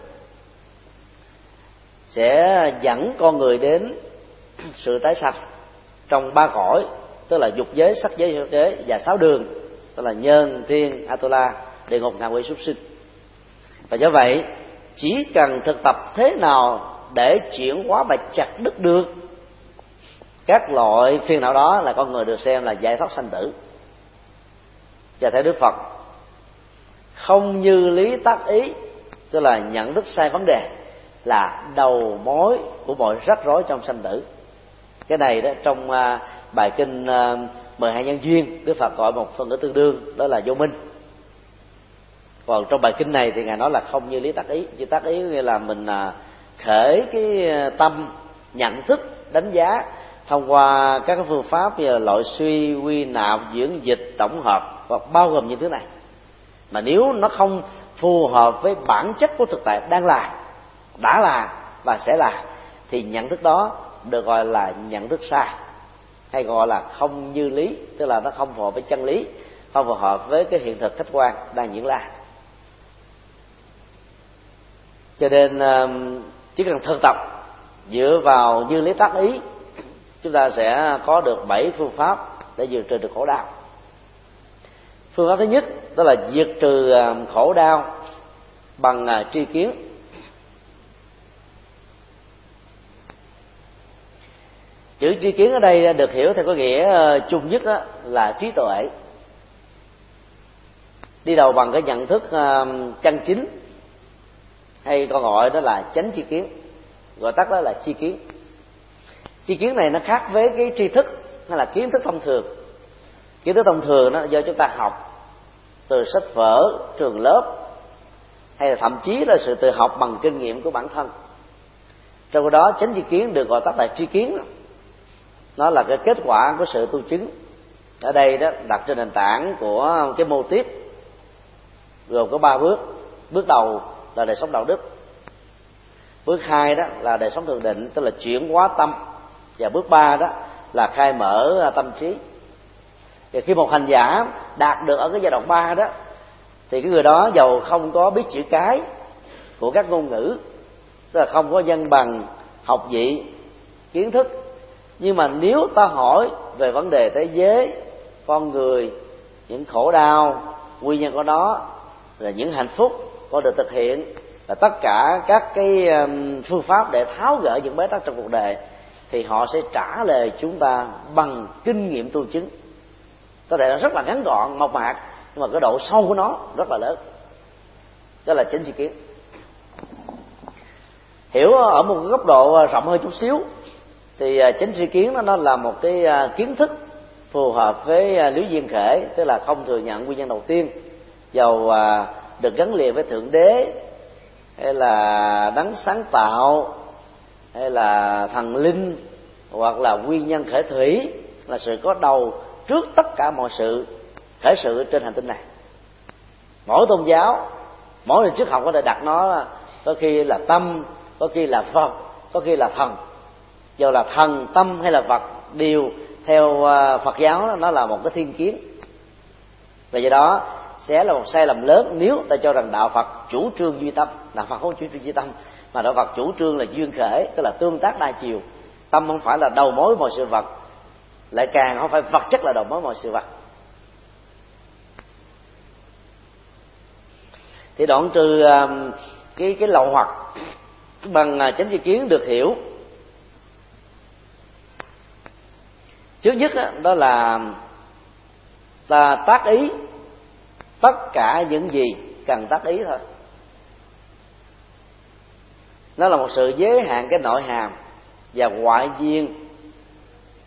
sẽ dẫn con người đến sự tái sanh trong ba cõi, tức là dục giới, sắc giới, pháp giới và sáu đường, tức là nhân, thiên, atula, địa ngục, ngạ quỷ, súc sinh. Và do vậy, chỉ cần thực tập thế nào để chuyển hóa và chặt đứt được các loại phiền não đó là con người được xem là giải thoát sanh tử. Và theo Đức Phật, không như lý tác ý, tức là nhận thức sai vấn đề, là đầu mối của mọi rắc rối trong sanh tử. Cái này đó trong uh, bài kinh uh, mười hai nhân duyên, Đức Phật gọi một thuật ngữ tương đương, đó là vô minh. Còn trong bài kinh này thì ngài nói là không như lý tác ý. Chứ tác ý nghĩa là mình uh, khởi cái tâm nhận thức đánh giá thông qua các cái phương pháp như là loại suy, quy nạp, diễn dịch, tổng hợp, và bao gồm những thứ này. Mà nếu nó không phù hợp với bản chất của thực tại đang là, đã là và sẽ là, thì nhận thức đó được gọi là nhận thức sai, hay gọi là không như lý, tức là nó không phù hợp với chân lý, không phù hợp với cái hiện thực khách quan đang diễn ra. Cho nên chỉ cần thực tập dựa vào như lý tác ý, chúng ta sẽ có được bảy phương pháp để diệt trừ được khổ đau. Phương pháp thứ nhất đó là diệt trừ khổ đau bằng tri kiến. Chữ tri kiến ở đây được hiểu theo có nghĩa chung nhất là trí tuệ, đi đầu bằng cái nhận thức chân chính, hay còn gọi đó là chánh tri kiến, gọi tắt đó là tri kiến. Tri kiến này nó khác với cái tri thức hay là kiến thức thông thường. Kiến thức thông thường đó do chúng ta học từ sách vở, trường lớp, hay là thậm chí là sự tự học bằng kinh nghiệm của bản thân. Trong đó chánh tri kiến được gọi tắt là tri kiến, nó là cái kết quả của sự tu chứng. Ở đây đó đặt trên nền tảng của cái mô típ gồm có ba bước. Bước đầu là đời sống đạo đức, bước hai đó là đời sống thường định, tức là chuyển hóa tâm, và bước ba đó là khai mở tâm trí. Và khi một hành giả đạt được ở cái giai đoạn ba đó, thì cái người đó dầu không có biết chữ cái của các ngôn ngữ, tức là không có văn bằng, học vị, kiến thức, nhưng mà nếu ta hỏi về vấn đề thế giới, con người, những khổ đau, nguyên nhân của nó, là những hạnh phúc có được thực hiện, và tất cả các cái phương pháp để tháo gỡ những bế tắc trong cuộc đời, thì họ sẽ trả lời chúng ta bằng kinh nghiệm tu chứng. Có thể là rất là ngắn gọn, mộc mạc, nhưng mà cái độ sâu của nó rất là lớn. Đó là chánh tri kiến. Hiểu ở một góc độ rộng hơn chút xíu, thì chánh tri kiến nó là một cái kiến thức phù hợp với lý duyên khể, tức là không thừa nhận nguyên nhân đầu tiên, dầu được gắn liền với thượng đế, hay là đấng sáng tạo, hay là thần linh, hoặc là nguyên nhân khởi thủy, là sự có đầu trước tất cả mọi sự khởi sự trên hành tinh này. Mỗi tôn giáo, mỗi nền triết học có thể đặt nó, có khi là tâm, có khi là Phật, có khi là thần. Dù là thần, tâm hay là Phật, đều theo Phật giáo đó, nó là một cái thiên kiến. Và do đó sẽ là một sai lầm lớn nếu ta cho rằng đạo Phật chủ trương duy tâm. Đạo Phật không chủ trương duy tâm, mà đạo Phật chủ trương là duyên khởi, tức là tương tác đa chiều. Tâm không phải là đầu mối mọi sự vật, lại càng không phải vật chất là đầu mối mọi sự vật. Thì đoạn trừ cái cái lậu hoặc bằng chánh tri kiến được hiểu, trước nhất đó, đó là ta tác ý tất cả những gì cần tác ý thôi. Nó là một sự giới hạn cái nội hàm và ngoại duyên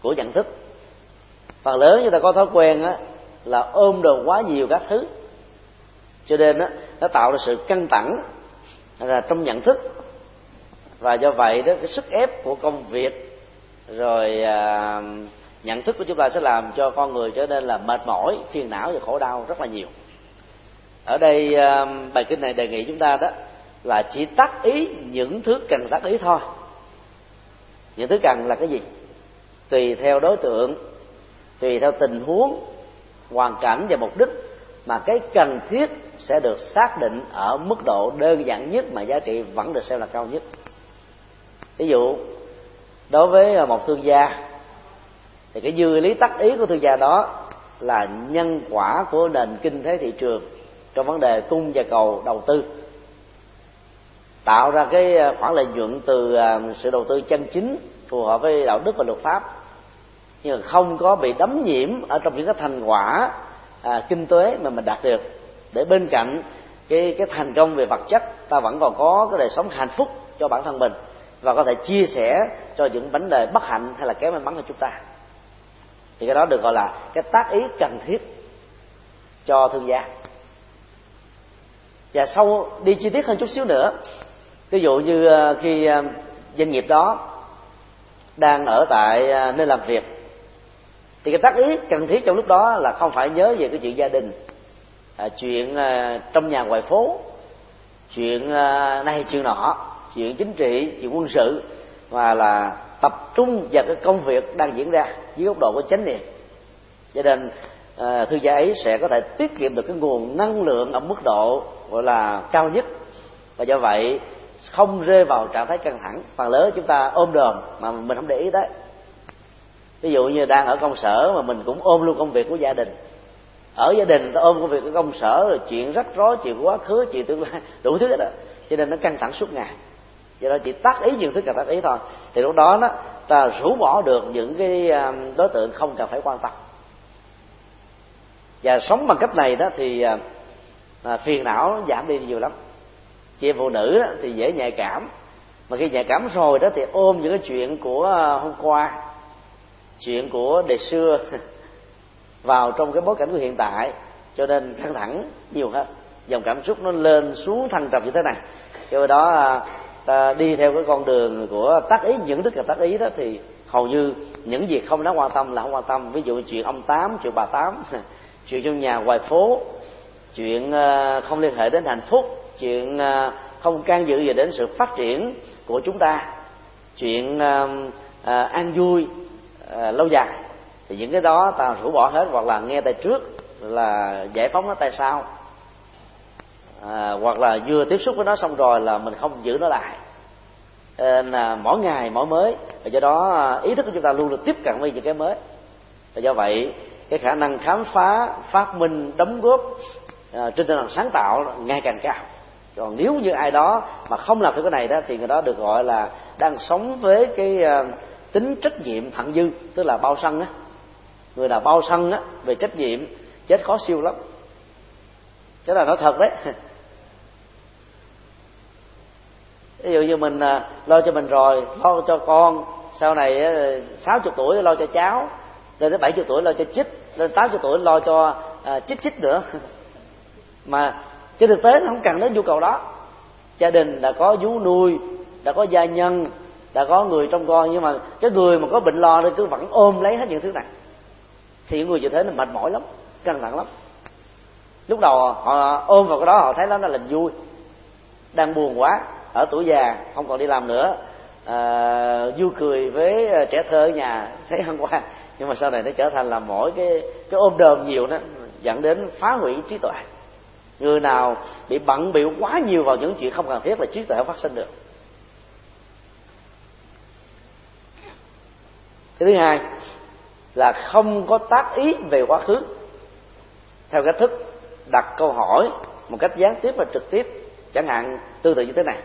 của nhận thức. Phần lớn chúng ta có thói quen á, là ôm đồm quá nhiều các thứ, cho nên á, nó tạo ra sự căng thẳng là trong nhận thức, và do vậy đó cái sức ép của công việc rồi à, nhận thức của chúng ta sẽ làm cho con người trở nên là mệt mỏi, phiền não và khổ đau rất là nhiều. Ở đây à, bài kinh này đề nghị chúng ta đó là chỉ tác ý những thứ cần tác ý thôi. Những thứ cần là cái gì? Tùy theo đối tượng, tùy theo tình huống, hoàn cảnh và mục đích mà cái cần thiết sẽ được xác định ở mức độ đơn giản nhất mà giá trị vẫn được xem là cao nhất. Ví dụ đối với một thương gia thì cái dư lý tác ý của thương gia đó là nhân quả của nền kinh tế thị trường trong vấn đề cung và cầu đầu tư, tạo ra cái khoản lợi nhuận từ sự đầu tư chân chính phù hợp với đạo đức và luật pháp, nhưng mà không có bị đắm nhiễm ở trong những cái thành quả à, kinh tế mà mình đạt được, để bên cạnh cái cái thành công về vật chất ta vẫn còn có cái đời sống hạnh phúc cho bản thân mình và có thể chia sẻ cho những vấn đề bất hạnh hay là kém may mắn của chúng ta. Thì cái đó được gọi là cái tác ý cần thiết cho thương gia. Và sau đi chi tiết hơn chút xíu nữa, ví dụ như khi doanh nghiệp đó đang ở tại nơi làm việc, thì cái tác ý cần thiết trong lúc đó là không phải nhớ về cái chuyện gia đình, à, chuyện à, trong nhà ngoài phố, chuyện à, này chuyện nọ, chuyện chính trị, chuyện quân sự, mà là tập trung vào cái công việc đang diễn ra dưới góc độ của chánh niệm. Cho nên à, thư gia ấy sẽ có thể tiết kiệm được cái nguồn năng lượng ở mức độ gọi là cao nhất, và do vậy không rơi vào trạng thái căng thẳng. Phần lớn chúng ta ôm đồm mà mình không để ý tới. Ví dụ như đang ở công sở mà mình cũng ôm luôn công việc của gia đình. Ở gia đình ta ôm công việc của công sở, rồi chuyện rắc rối, chuyện quá khứ, chuyện tương lai, đủ thứ hết đó. Cho nên nó căng thẳng suốt ngày. Do đó chỉ tác ý những thứ cần tác ý thôi. Thì lúc đó, đó ta rũ bỏ được những cái đối tượng không cần phải quan tâm. Và sống bằng cách này đó thì à, phiền não giảm đi nhiều lắm. Chị em phụ nữ đó thì dễ nhạy cảm, mà khi nhạy cảm rồi đó thì ôm những cái chuyện của hôm qua, chuyện của đời xưa vào trong cái bối cảnh của hiện tại, cho nên căng thẳng nhiều hơn, dòng cảm xúc nó lên xuống thăng trầm như thế này. Do đó ta đi theo cái con đường của tác ý, những thức là tác ý đó, thì hầu như những việc không đáng quan tâm là không quan tâm. Ví dụ chuyện ông Tám, chuyện bà Tám, chuyện trong nhà ngoài phố, chuyện không liên hệ đến hạnh phúc, chuyện không can dự gì đến sự phát triển của chúng ta, chuyện an vui lâu dài, thì những cái đó ta rũ bỏ hết, hoặc là nghe tay trước là giải phóng nó tay sau, à, hoặc là vừa tiếp xúc với nó xong rồi là mình không giữ nó lại. À, là mỗi ngày mỗi mới, và do đó ý thức của chúng ta luôn được tiếp cận với những cái mới, và do vậy cái khả năng khám phá, phát minh, đóng góp à, trên tinh thần sáng tạo ngày càng cao. Còn nếu như ai đó mà không làm theo cái này đó, thì người đó được gọi là đang sống với cái uh, tính trách nhiệm thặng dư, tức là bao sân á. Người nào bao sân á về trách nhiệm chết khó siêu lắm. Chứ là nói thật đấy. Ví dụ như mình uh, lo cho mình rồi, lo cho con, sau này sáu mươi tuổi lo cho cháu, lên đến bảy mươi tuổi lo cho chích, lên tám mươi tuổi lo cho uh, chích chích nữa. Mà trên thực tế nó không cần đến nhu cầu đó. Gia đình đã có vú nuôi, đã có gia nhân, đã có người trông coi, nhưng mà cái người mà có bệnh lo thì cứ vẫn ôm lấy hết những thứ này, thì những người như thế là mệt mỏi lắm, căng thẳng lắm. Lúc đầu họ ôm vào cái đó, họ thấy đó là vui, đang buồn quá, ở tuổi già không còn đi làm nữa, à, vui cười với trẻ thơ ở nhà thấy hăng qua. Nhưng mà sau này nó trở thành là mỗi cái cái ôm đờm nhiều đó dẫn đến phá hủy trí tuệ. Người nào bị bận bịu quá nhiều vào những chuyện không cần thiết là trí tuệ không phát sinh được. Cái thứ hai là không có tác ý về quá khứ theo cách thức đặt câu hỏi một cách gián tiếp và trực tiếp. Chẳng hạn tương tự như thế này: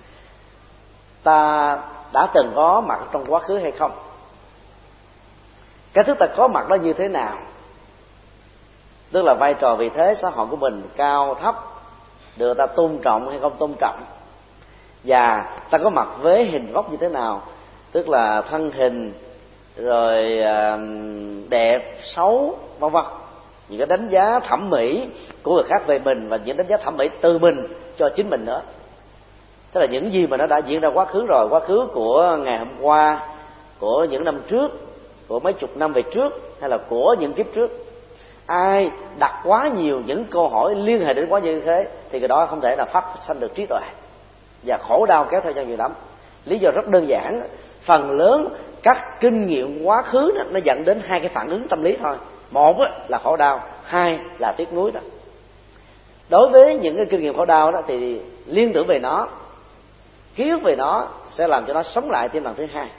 ta đã từng có mặt trong quá khứ hay không? Cách thức ta có mặt đó như thế nào? Tức là vai trò vị thế xã hội của mình cao thấp, được ta tôn trọng hay không tôn trọng, và ta có mặt với hình vóc như thế nào, tức là thân hình, rồi đẹp xấu vân vân, những cái đánh giá thẩm mỹ của người khác về mình và những đánh giá thẩm mỹ từ mình cho chính mình nữa. Tức là những gì mà nó đã diễn ra quá khứ rồi, quá khứ của ngày hôm qua, của những năm trước, của mấy chục năm về trước, hay là của những kiếp trước. Ai đặt quá nhiều những câu hỏi liên hệ đến quá như thế thì cái đó không thể là phát sanh được trí tuệ, và khổ đau kéo theo nhau nhiều lắm. Lý do rất đơn giản, phần lớn các kinh nghiệm quá khứ đó, nó dẫn đến hai cái phản ứng tâm lý thôi. Một là khổ đau, hai là tiếc nuối đó. Đối với những cái kinh nghiệm khổ đau đó thì liên tưởng về nó, ký ức về nó sẽ làm cho nó sống lại thêm lần thứ hai.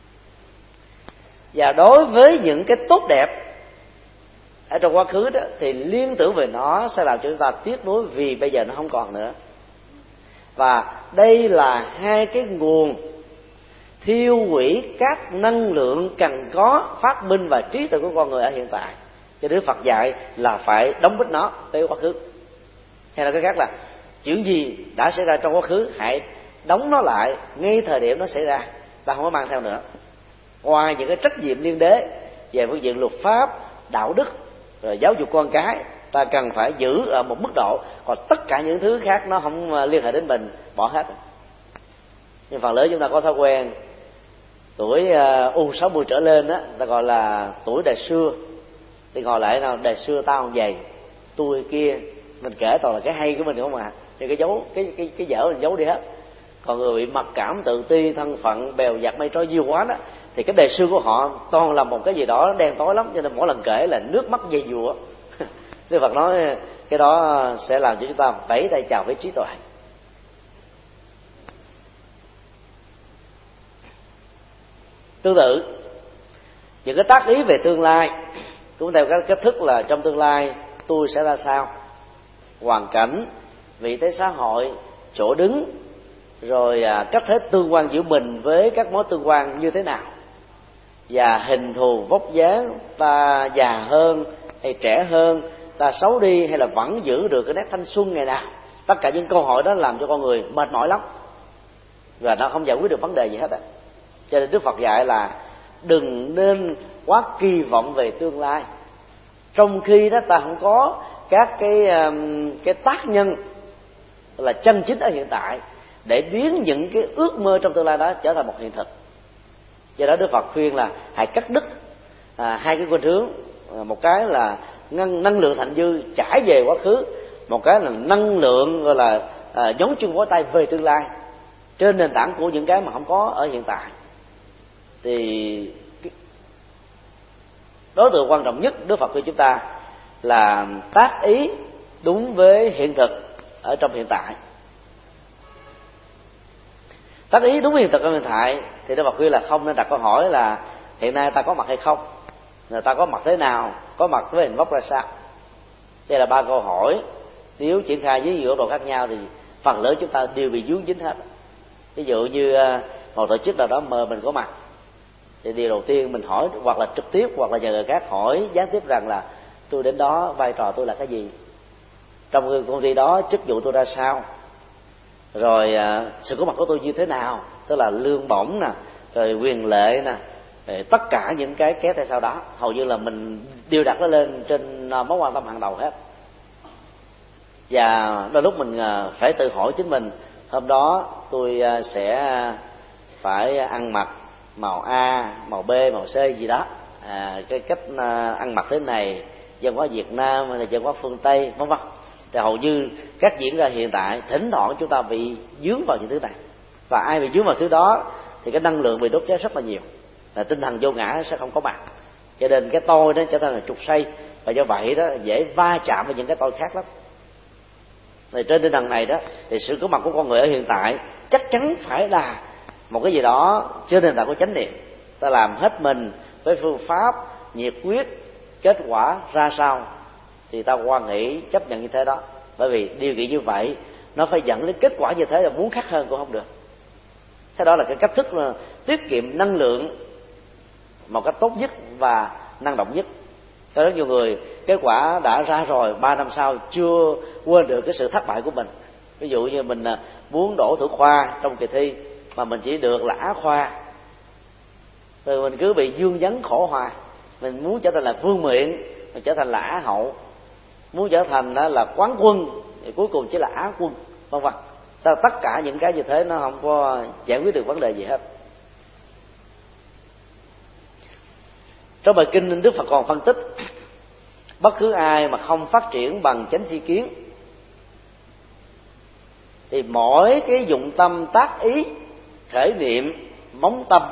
Và đối với những cái tốt đẹp ở trong quá khứ đó thì liên tưởng về nó sẽ làm cho chúng ta tiếc nuối vì bây giờ nó không còn nữa. Và đây là hai cái nguồn thiêu hủy các năng lượng cần có, phát minh và trí tuệ của con người ở hiện tại. Cho nên Đức Phật dạy là phải đóng bít nó với quá khứ. Hay là cái khác là chuyện gì đã xảy ra trong quá khứ hãy đóng nó lại ngay thời điểm nó xảy ra, ta không có mang theo nữa. Ngoài những cái trách nhiệm liên đế về phương diện luật pháp, đạo đức, rồi giáo dục con cái, ta cần phải giữ ở một mức độ. Còn tất cả những thứ khác nó không liên hệ đến mình, bỏ hết. Nhưng phần lớn chúng ta có thói quen tuổi u sáu mươi trở lên á, ta gọi là tuổi đời xưa, thì ngồi lại nào đời xưa tao không vậy, tôi kia, mình kể toàn là cái hay của mình không à, thì cái dấu cái cái cái dở mình giấu đi hết. Còn người bị mặc cảm, tự ti, thân phận bèo dạt mây trôi nhiều quá đó, thì cái đời xưa của họ toàn là một cái gì đó đen tối lắm, cho nên mỗi lần kể là nước mắt dây dùa. Đức Phật nói cái đó sẽ làm cho chúng ta vẫy tay chào với trí tuệ. Tương tự, những cái tác ý về tương lai cũng theo cái cách thức là trong tương lai tôi sẽ ra sao, hoàn cảnh, vị thế xã hội, chỗ đứng, rồi cách thế tương quan giữa mình với các mối tương quan như thế nào, và hình thù vóc dáng, ta già hơn hay trẻ hơn, ta xấu đi hay là vẫn giữ được cái nét thanh xuân ngày nào. Tất cả những câu hỏi đó làm cho con người mệt mỏi lắm, và nó không giải quyết được vấn đề gì hết á. Cho nên Đức Phật dạy là đừng nên quá kỳ vọng về tương lai, trong khi đó ta không có các cái cái tác nhân là chân chính ở hiện tại để biến những cái ước mơ trong tương lai đó trở thành một hiện thực. Do đó Đức Phật khuyên là hãy cắt đứt à, hai cái khuynh hướng, một cái là năng, năng lượng thặng dư trải về quá khứ, một cái là năng lượng gọi là à, nhón chân vỗ tay về tương lai, trên nền tảng của những cái mà không có ở hiện tại. Thì đối tượng quan trọng nhất Đức Phật khuyên chúng ta là tác ý đúng với hiện thực ở trong hiện tại. Tác ý đúng với hiện thực ở hiện tại thì Đức Phật khuyên là không nên đặt câu hỏi là hiện nay ta có mặt hay không, người ta có mặt thế nào, có mặt với hình vóc ra sao. Đây là ba câu hỏi, nếu triển khai dưới nhiều góc độ khác nhau thì phần lớn chúng ta đều bị vướng dính hết. Ví dụ như một tổ chức nào đó mời mình có mặt, thì điều đầu tiên mình hỏi, hoặc là trực tiếp hoặc là nhờ người khác hỏi gián tiếp rằng là tôi đến đó vai trò tôi là cái gì, trong công ty đó chức vụ tôi ra sao, rồi à, sự có mặt của tôi như thế nào, tức là lương bổng nè, rồi quyền lệ nè, rồi tất cả những cái kéo theo sau đó, hầu như là mình đều đặt nó lên trên mối quan tâm hàng đầu hết. Và đôi lúc mình phải tự hỏi chính mình, hôm đó tôi sẽ phải ăn mặc màu A, màu B, màu C gì đó, à, cái cách ăn mặc thế này, văn hóa Việt Nam hay là văn hóa phương Tây vân vân. Thì hầu như các diễn ra hiện tại thỉnh thoảng chúng ta bị dướng vào những thứ này, và ai bị dướng vào thứ đó thì cái năng lượng bị đốt cháy rất là nhiều, là tinh thần vô ngã sẽ không có mặt, cho nên cái tôi nó trở thành là trục xây, và do vậy đó dễ va chạm với những cái tôi khác lắm. Thì trên tinh thần này đó thì sự có mặt của con người ở hiện tại chắc chắn phải là một cái gì đó trên nền tảng của chánh niệm. Ta làm hết mình với phương pháp nhiệt quyết, kết quả ra sao thì ta hoan hỷ chấp nhận như thế đó. Bởi vì điều kiện như vậy nó phải dẫn đến kết quả như thế, là muốn khác hơn cũng không được. Thế đó là cái cách thức là tiết kiệm năng lượng một cách tốt nhất và năng động nhất. Có rất nhiều người kết quả đã ra rồi, ba năm sau chưa quên được cái sự thất bại của mình. Ví dụ như mình là, muốn đỗ thủ khoa trong kỳ thi mà mình chỉ được là Á khoa, thì đôi lúc mình phải tự hỏi chính mình, hôm đó tôi đã rồi mình cứ bị vương vấn khổ hoài. Mình muốn trở thành là vương miện, mình trở thành là á hậu, muốn trở thành đó là quán quân thì cuối cùng chỉ là á quân, vân vân. Tất cả những cái như thế nó không có giải quyết được vấn đề gì hết. Trong bài kinh, Đức Phật còn phân tích bất cứ ai mà không phát triển bằng chánh tri kiến thì mỗi cái dụng tâm tác ý, khởi niệm, móng tâm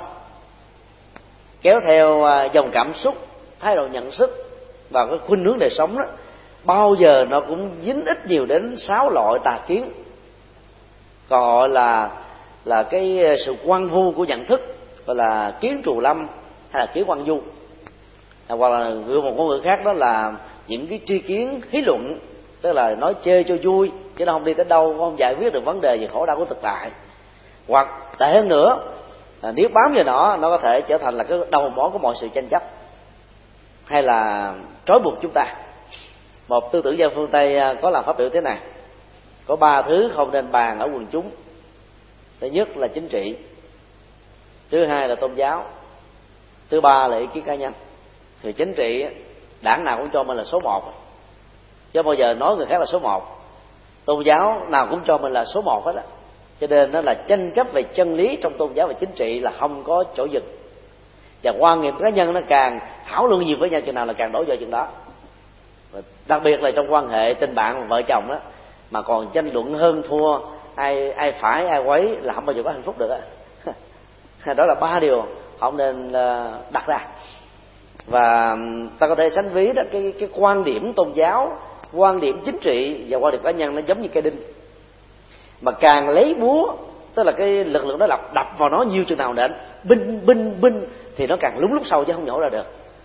kéo theo dòng cảm xúc, thái độ nhận thức và cái khuynh hướng đời sống đó, bao giờ nó cũng dính ít nhiều đến sáu loại tà kiến, còn gọi là là cái sự quang vu của nhận thức, gọi là kiến trù lâm hay là kiến quang du, hoặc là người một con người khác đó là những cái tri kiến hí luận, tức là nói chê cho vui chứ nó không đi tới đâu, không giải quyết được vấn đề về khổ đau của thực tại. Hoặc tệ hơn nữa, nếu bám vào nó, nó có thể trở thành là cái đầu mối của mọi sự tranh chấp hay là trói buộc chúng ta. Một tư tưởng gia phương Tây có làm phát biểu thế này: có ba thứ không nên bàn ở quần chúng. Thứ nhất là chính trị, thứ hai là tôn giáo, thứ ba là ý kiến cá nhân. Thì chính trị, đảng nào cũng cho mình là số một, chứ bao giờ nói người khác là số một. Tôn giáo nào cũng cho mình là số một hết á, cho nên nó là tranh chấp về chân lý trong tôn giáo và chính trị là không có chỗ dừng. Và quan niệm cá nhân nó càng thảo luận nhiều với nhau chừng nào là càng đổ vỡ chừng đó. Và đặc biệt là trong quan hệ tình bạn vợ chồng đó, mà còn tranh luận hơn thua, ai ai phải ai quấy là không bao giờ có hạnh phúc được á. Đó là ba điều không nên đặt ra. Và ta có thể sánh ví đó, cái cái quan điểm tôn giáo, quan điểm chính trị và quan điểm cá nhân nó giống như cây đinh, mà càng lấy búa, tức là cái lực lượng đó đập đập vào nó nhiều chừng nào nện binh binh binh thì nó càng lún lúc sâu chứ không nhổ ra được.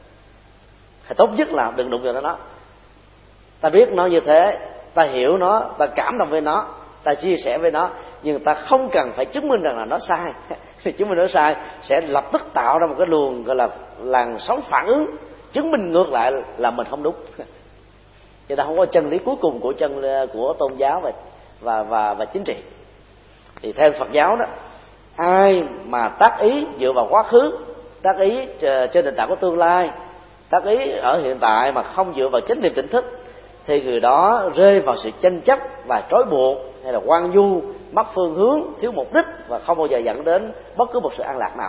Thì tốt nhất là đừng đụng vào nó. Ta biết nó như thế, ta hiểu nó, ta cảm động với nó, ta chia sẻ với nó, nhưng ta không cần phải chứng minh rằng là nó sai. Chứng minh nó sai sẽ lập tức tạo ra một cái luồng gọi là làn sóng phản ứng, chứng minh ngược lại là mình không đúng. Chứ ta không có chân lý cuối cùng của chân của tôn giáo và và và, và chính trị. Thì theo Phật giáo đó, ai mà tác ý dựa vào quá khứ, tác ý trên nền tảng của tương lai, tác ý ở hiện tại mà không dựa vào chánh niệm tỉnh thức, thì người đó rơi vào sự tranh chấp và trói buộc, hay là hoang du, mất phương hướng, thiếu mục đích và không bao giờ dẫn đến bất cứ một sự an lạc nào.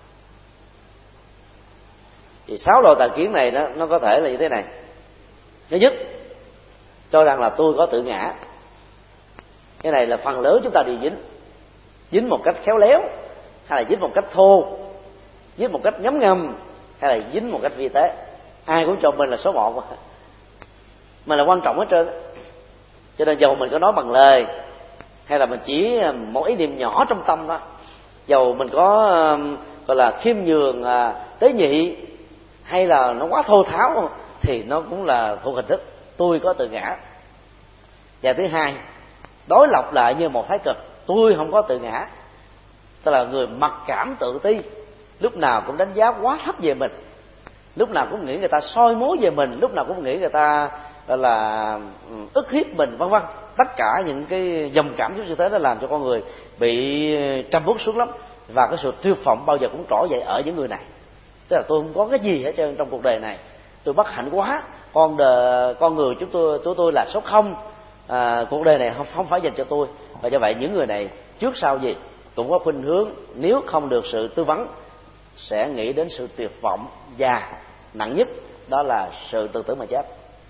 Thì sáu loại tà kiến này đó, nó có thể là như thế này. Thứ nhất, cho rằng là tôi có tự ngã. Cái này là phần lớn chúng ta đều dính, dính một cách khéo léo, hay là dính một cách thô, dính một cách ngấm ngầm, hay là dính một cách vi tế. Ai cũng cho mình là số một mà, mà là quan trọng hết trơn. Cho nên dầu mình có nói bằng lời, hay là mình chỉ một ý niệm nhỏ trong tâm đó, dầu mình có gọi là khiêm nhường, tế nhị, hay là nó quá thô tháo, thì nó cũng là thuộc hình thức tôi có tự ngã. Và thứ hai, đối lập lại như một thái cực, tôi không có tự ngã, tức là người mặc cảm tự ti, lúc nào cũng đánh giá quá thấp về mình, lúc nào cũng nghĩ người ta soi mói về mình, lúc nào cũng nghĩ người ta gọi là ức hiếp mình, vân vân. Tất cả những cái dòng cảm xúc như thế nó làm cho con người bị trầm uất xuống lắm, và cái sự tuyệt vọng bao giờ cũng trỗi dậy ở những người này. Tức là tôi không có cái gì hết trơn trong cuộc đời này, tôi bất hạnh quá, con đời con người chúng tôi tôi tôi là số không, à, cuộc đời này không không phải dành cho tôi. Và do vậy những người này trước sau gì cũng có khuynh hướng, nếu không được sự tư vấn sẽ nghĩ đến sự tuyệt vọng, và nặng nhất đó là sự tự tử mà chết.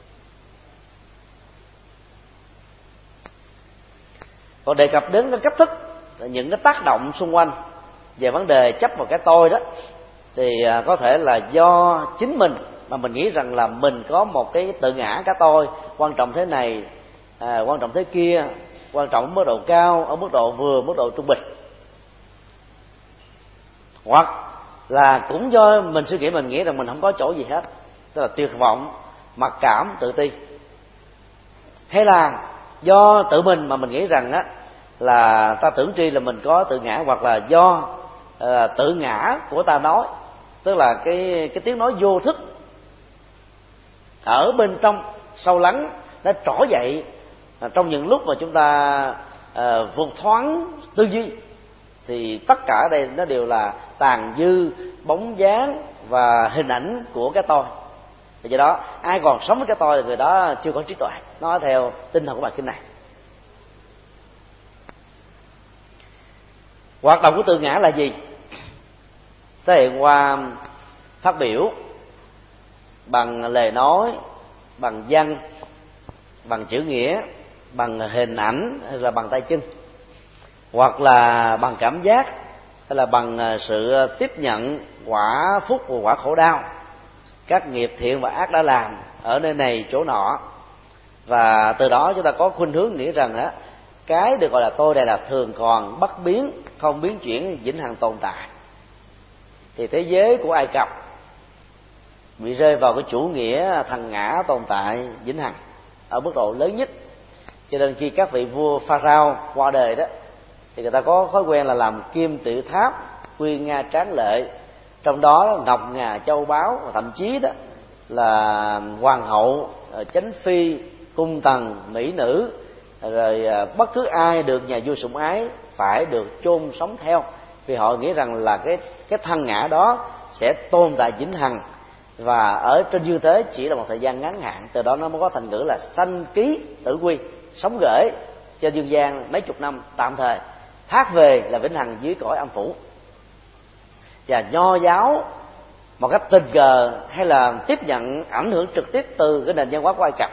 Còn đề cập đến cái cách thức, những cái tác động xung quanh về vấn đề chấp vào cái tôi đó, thì có thể là do chính mình mà mình nghĩ rằng là mình có một cái tự ngã cái tôi quan trọng thế này, à, quan trọng thế kia, quan trọng ở mức độ cao, ở mức độ vừa, mức độ trung bình. Hoặc là cũng do mình suy nghĩ, mình nghĩ rằng mình không có chỗ gì hết, tức là tuyệt vọng, mặc cảm, tự ti. Hay là do tự mình mà mình nghĩ rằng á là ta tưởng tri là mình có tự ngã, hoặc là do uh, tự ngã của ta nói, tức là cái cái tiếng nói vô thức ở bên trong sâu lắng nó trỗi dậy trong những lúc mà chúng ta uh, vụt thoáng tư duy, thì tất cả ở đây nó đều là tàn dư, bóng dáng và hình ảnh của cái tôi. Vì do đó ai còn sống với cái tôi thì người đó chưa có trí tuệ, nói theo tinh thần của bài kinh này. Hoạt động của tự ngã là gì? Thể hiện qua phát biểu bằng lời nói, bằng văn, bằng chữ nghĩa, bằng hình ảnh hay là bằng tay chân, hoặc là bằng cảm giác, hay là bằng sự tiếp nhận quả phúc và quả khổ đau, các nghiệp thiện và ác đã làm ở nơi này chỗ nọ. Và từ đó chúng ta có khuynh hướng nghĩ rằng á, cái được gọi là tôi đây là thường còn, bất biến, không biến chuyển, vĩnh hằng tồn tại. Thì thế giới của Ai Cập bị rơi vào cái chủ nghĩa thần ngã tồn tại vĩnh hằng ở mức độ lớn nhất. Cho nên khi các vị vua Pharaoh qua đời đó, thì người ta có thói quen là làm kim tự tháp, quy nga tráng lệ, trong đó ngọc ngà châu báu, và thậm chí đó là hoàng hậu, chánh phi, cung tần, mỹ nữ, rồi bất cứ ai được nhà vua sủng ái phải được chôn sống theo, vì họ nghĩ rằng là cái cái thân ngã đó sẽ tồn tại vĩnh hằng và ở trên dương thế chỉ là một thời gian ngắn hạn. Từ đó nó mới có thành ngữ là sanh ký tử quy, sống gửi trên dương gian mấy chục năm tạm thời, thác về là vĩnh hằng dưới cõi âm phủ. Và nho giáo một cách tình cờ hay là tiếp nhận ảnh hưởng trực tiếp từ cái nền văn hóa của Ai Cập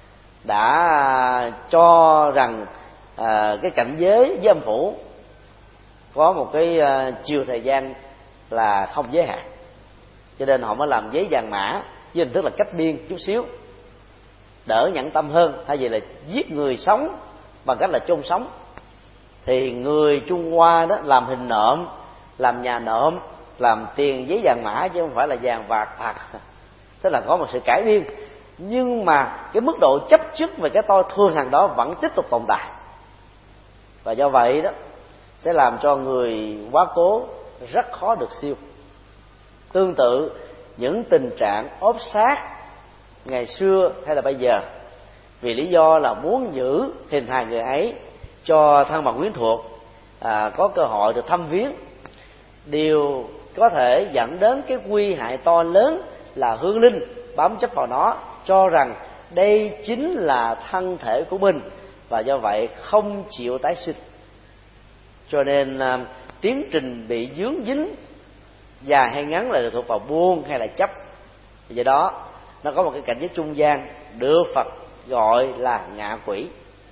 đã cho rằng à, cái cảnh giới với âm phủ có một cái uh, chiều thời gian là không giới hạn, cho nên họ mới làm giấy vàng mã với hình thức là cách biên chút xíu, đỡ nhẫn tâm hơn, thay vì là giết người sống bằng cách là chôn sống. Thì người Trung Hoa đó làm hình nộm, làm nhà nộm, làm tiền giấy vàng mã chứ không phải là vàng bạc thật, tức là có một sự cải biên. Nhưng mà cái mức độ chấp trước về cái tôi thường hằng đó vẫn tiếp tục tồn tại, và do vậy đó sẽ làm cho người quá cố rất khó được siêu. Tương tự những tình trạng ốp sát ngày xưa hay là bây giờ, vì lý do là muốn giữ hình hài người ấy cho thân bằng quyến thuộc à, có cơ hội được thăm viếng, đều có thể dẫn đến cái nguy hại to lớn là hương linh bám chấp vào nó, cho rằng đây chính là thân thể của mình, và do vậy không chịu tái sinh. Cho nên à, tiến trình bị dướng dính dài hay ngắn là thuộc vào buông hay là chấp. Do đó nó có một cái cảnh giới trung gian được Phật gọi là ngạ quỷ.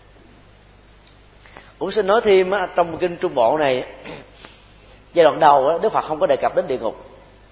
Cũng xin nói thêm á, trong kinh Trung Bộ này, giai đoạn đầu á, Đức Phật không có đề cập đến địa ngục,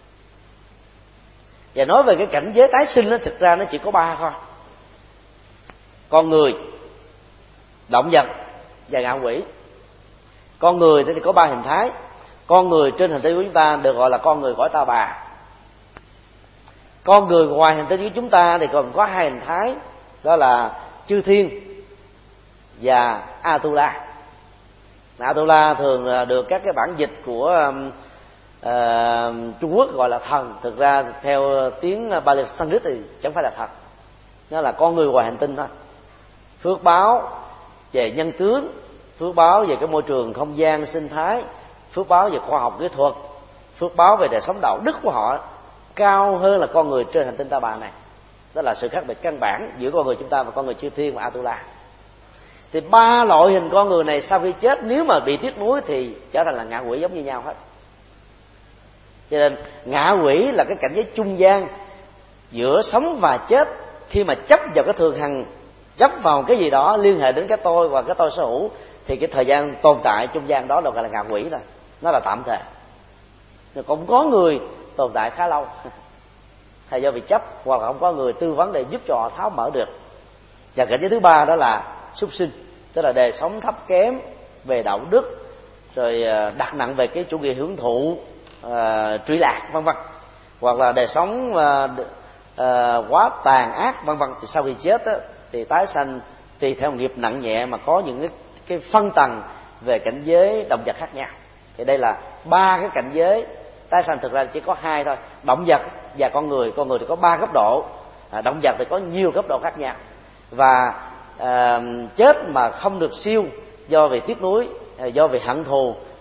và nói về cái cảnh giới tái sinh đó, thực ra nó chỉ có ba thôi: con người, động vật và ngạ quỷ. Con người thì có ba hình thái. Con người trên hành tinh của chúng ta được gọi là con người cõi Ta Bà. Con người ngoài hành tinh của chúng ta thì còn có hai hình thái, đó là chư thiên và Atula. Atula thường được các cái bản dịch của uh, Trung Quốc gọi là thần. Thực ra theo tiếng Pali Sanskrit thì chẳng phải là thần, nó là con người ngoài hành tinh thôi. Phước báo về nhân tướng, phước báo về cái môi trường không gian sinh thái, phước báo về khoa học kỹ thuật, phước báo về đời sống đạo đức của họ cao hơn là con người trên hành tinh Ta Bà này. Đó là sự khác biệt căn bản giữa con người chúng ta và con người chư thiên và Atula. Thì ba loại hình con người này sau khi chết, nếu mà bị tiếc nuối thì trở thành là ngạ quỷ giống như nhau hết. Cho nên ngạ quỷ là cái cảnh giới trung gian giữa sống và chết, khi mà chấp vào cái thường hằng, chấp vào cái gì đó liên hệ đến cái tôi và cái tôi sở hữu, thì cái thời gian tồn tại trung gian đó là gọi là ngạ quỷ rồi. Nó là tạm thời. Nhưng cũng có người tồn tại khá lâu hay do bị chấp, hoặc là không có người tư vấn để giúp cho họ tháo mở được. Và cảnh giới thứ ba đó là súc sinh, tức là đời sống thấp kém về đạo đức, rồi đặt nặng về cái chủ nghĩa hưởng thụ, uh, truy lạc vân vân, hoặc là đời sống uh, uh, quá tàn ác vân vân. Thì sau khi chết đó, thì tái sanh tùy theo nghiệp nặng nhẹ mà có những cái, cái phân tầng về cảnh giới động vật khác nhau. Thì đây là ba cái cảnh giới tái sanh. Thực ra chỉ có hai thôi: động vật và con người. Con người thì có ba cấp độ, à, động vật thì có nhiều cấp độ khác nhau. Và à, chết mà không được siêu do vì tiếc nuối, do vì hận thù,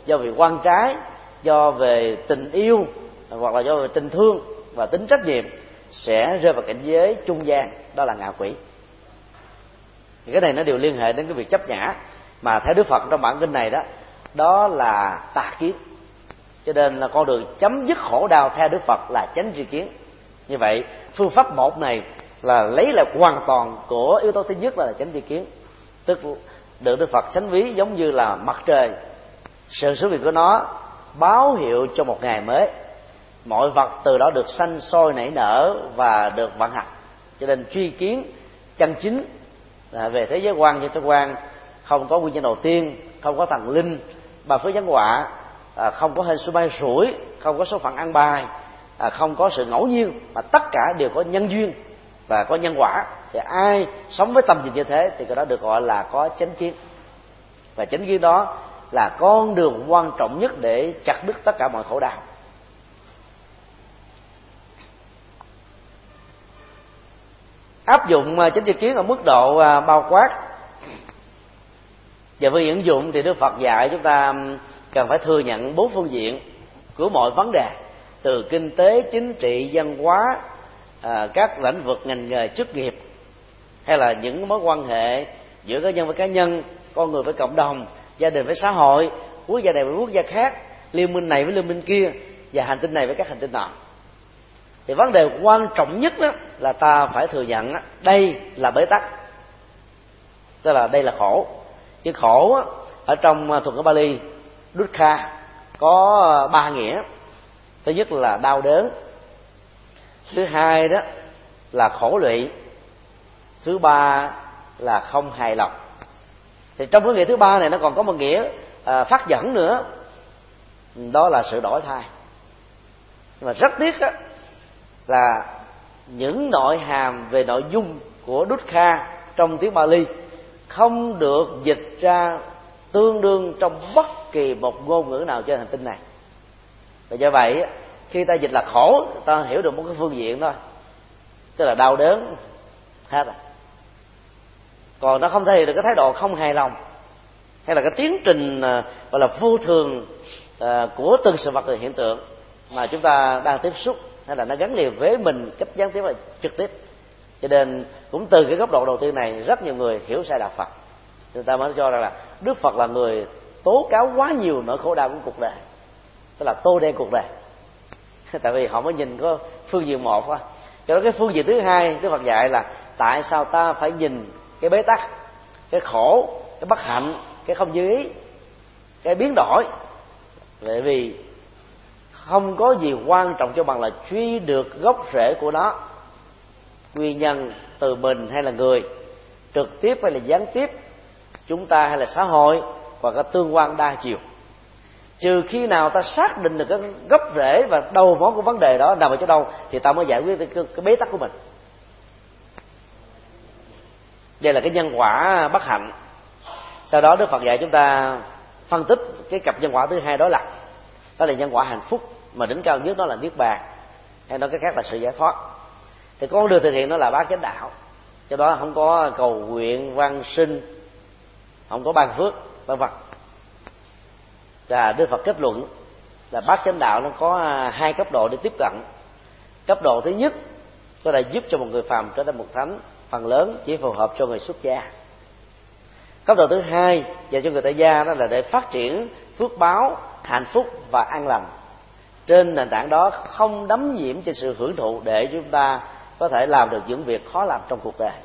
do vì quan trái, do về tình yêu, hoặc là do về tình thương và tính trách nhiệm, sẽ rơi vào cảnh giới trung gian, đó là ngạ quỷ. Thì cái này nó đều liên hệ đến cái việc chấp ngã, mà theo Đức Phật trong bản kinh này đó, đó là tà kiến. Cho nên là con đường chấm dứt khổ đau theo Đức Phật là chánh tri kiến. Như vậy phương pháp một này là lấy lại hoàn toàn của yếu tố thứ nhất là chánh tri kiến, tức được Đức Phật sánh ví giống như là mặt trời, sự xuất hiện của nó báo hiệu cho một ngày mới, mọi vật từ đó được sanh sôi nảy nở và được vận hành. Cho nên truy kiến chân chính là về thế giới quan, cho quan không có nguyên nhân đầu tiên, không có thần linh, ba phước giáng họa, à, không có hên số may rủi, không có số phận ăn bài, à, không có sự ngẫu nhiên, mà tất cả đều có nhân duyên và có nhân quả. Thì ai sống với tâm nhìn như thế thì cái đó được gọi là có chánh kiến. Và chánh kiến đó là con đường quan trọng nhất để chặt đứt tất cả mọi khổ đau. Áp dụng chánh tri kiến ở mức độ bao quát, và với ứng dụng thì Đức Phật dạy chúng ta cần phải thừa nhận bốn phương diện của mọi vấn đề, từ kinh tế, chính trị, văn hóa, à, các lĩnh vực ngành nghề chức nghiệp, hay là những mối quan hệ giữa cá nhân với cá nhân, con người với cộng đồng, gia đình với xã hội, quốc gia này với quốc gia khác, liên minh này với liên minh kia, và hành tinh này với các hành tinh nọ. Thì vấn đề quan trọng nhất đó là ta phải thừa nhận đây là bế tắc, tức là đây là khổ. Chứ khổ ở trong thuật ngữ Bali dukkha có ba nghĩa. Thứ nhất là đau đớn, thứ hai đó là khổ lụy, thứ ba là không hài lòng. Thì trong cái nghĩa thứ ba này nó còn có một nghĩa à, phát dẫn nữa, đó là sự đổi thay. Nhưng mà rất tiếc đó, là những nội hàm về nội dung của dukkha trong tiếng Bali không được dịch ra tương đương trong bất kỳ một ngôn ngữ nào trên hành tinh này. Và do vậy khi ta dịch là khổ, ta hiểu được một cái phương diện thôi, tức là đau đớn hết rồi. Còn nó không thể hiện được cái thái độ không hài lòng, hay là cái tiến trình gọi là vô thường của từng sự vật, hiện tượng mà chúng ta đang tiếp xúc, hay là nó gắn liền với mình cách gián tiếp và trực tiếp. Cho nên cũng từ cái góc độ đầu tiên này, rất nhiều người hiểu sai đạo Phật. Người ta mới cho rằng là Đức Phật là người tố cáo quá nhiều nỗi khổ đau của cuộc đời, tức là tô đen cuộc đời. Tại vì họ mới nhìn có phương diện một thôi. Cho đó cái phương diện thứ hai Đức Phật dạy là tại sao ta phải nhìn cái bế tắc, cái khổ, cái bất hạnh, cái không như ý, cái biến đổi. Bởi vì không có gì quan trọng cho bằng là truy được gốc rễ của nó, nguyên nhân từ mình hay là người, trực tiếp hay là gián tiếp, chúng ta hay là xã hội, và cái tương quan đa chiều. Trừ khi nào ta xác định được cái gốc rễ và đầu mối của vấn đề đó nằm ở chỗ đâu, thì ta mới giải quyết cái, cái, cái bế tắc của mình. Đây là cái nhân quả bất hạnh. Sau đó Đức Phật dạy chúng ta phân tích cái cặp nhân quả thứ hai, đó là đó là nhân quả hạnh phúc, mà đỉnh cao nhất đó là niết bàn, hay nói cái khác là sự giải thoát. Thì con đường thực hiện nó là bát chánh đạo, cho đó không có cầu nguyện văn sinh, không có ban phước vân vân. Và Đức Phật kết luận là bát chánh đạo nó có hai cấp độ để tiếp cận. Cấp độ thứ nhất có thể giúp cho một người phàm trở thành một thánh, phần lớn chỉ phù hợp cho người xuất gia. Cấp độ thứ hai dành cho người tại gia, đó là để phát triển phước báo, hạnh phúc và an lành. Trên nền tảng đó không đắm nhiễm trên sự hưởng thụ, để chúng ta có thể làm được những việc khó làm trong cuộc đời.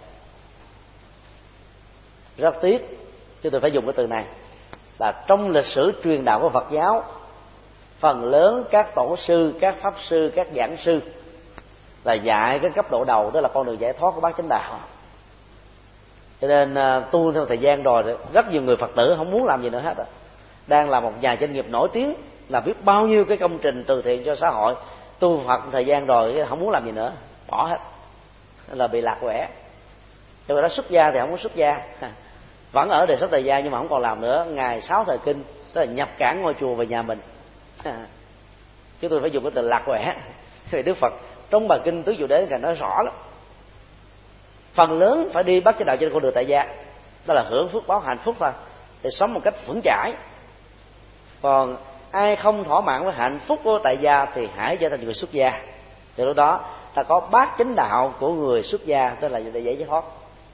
Rất tiếc, chứ tôi phải dùng cái từ này, là trong lịch sử truyền đạo của Phật giáo, phần lớn các tổ sư, các pháp sư, các giảng sư là dạy cái cấp độ đầu, đó là con đường giải thoát của bát chánh đạo. Cho nên tu theo thời gian rồi, rất nhiều người Phật tử không muốn làm gì nữa hết. Đang là một nhà doanh nghiệp nổi tiếng, là biết bao nhiêu cái công trình từ thiện cho xã hội, tu Phật thời gian rồi không muốn làm gì nữa, bỏ hết, là bị lạc quẻ. Cho nên đó xuất gia thì không có xuất gia, vẫn ở đời sống tại gia nhưng mà không còn làm nữa. Ngày sáu thời kinh, tức là nhập cản ngôi chùa về nhà mình. Chứ tôi phải dùng cái từ lạc quẻ, vì Đức Phật trong bài kinh Tứ Diệu Đế Ngài nói rõ lắm. Phần lớn phải đi bắt chánh đạo trên con đường tại gia, đó là hưởng phước báo hạnh phúc thôi, để sống một cách vững chãi. Còn ai không thỏa mãn với hạnh phúc của tại gia thì hãy trở thành người xuất gia. Từ lúc đó ta có bát chánh đạo của người xuất gia, tức là để dễ giải thoát.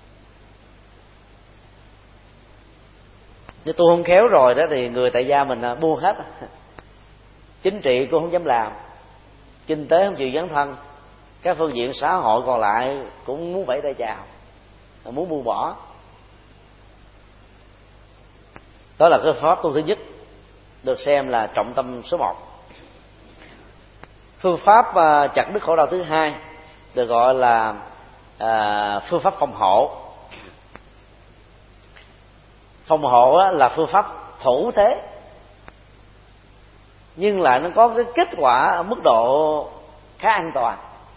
Nếu tu không khéo rồi đó thì người tại gia mình buông hết, chính trị cũng không dám làm, kinh tế không chịu dấn thân, các phương diện xã hội còn lại cũng muốn vẫy tay chào, muốn buông bỏ. Đó là cái pháp tu thứ nhất, được xem là trọng tâm số một. Phương pháp uh, chặt đứt khổ đau thứ hai được gọi là uh, phương pháp phòng hộ. Phòng hộ uh, là phương pháp thủ thế, nhưng lại nó có cái kết quả ở mức độ khá an toàn.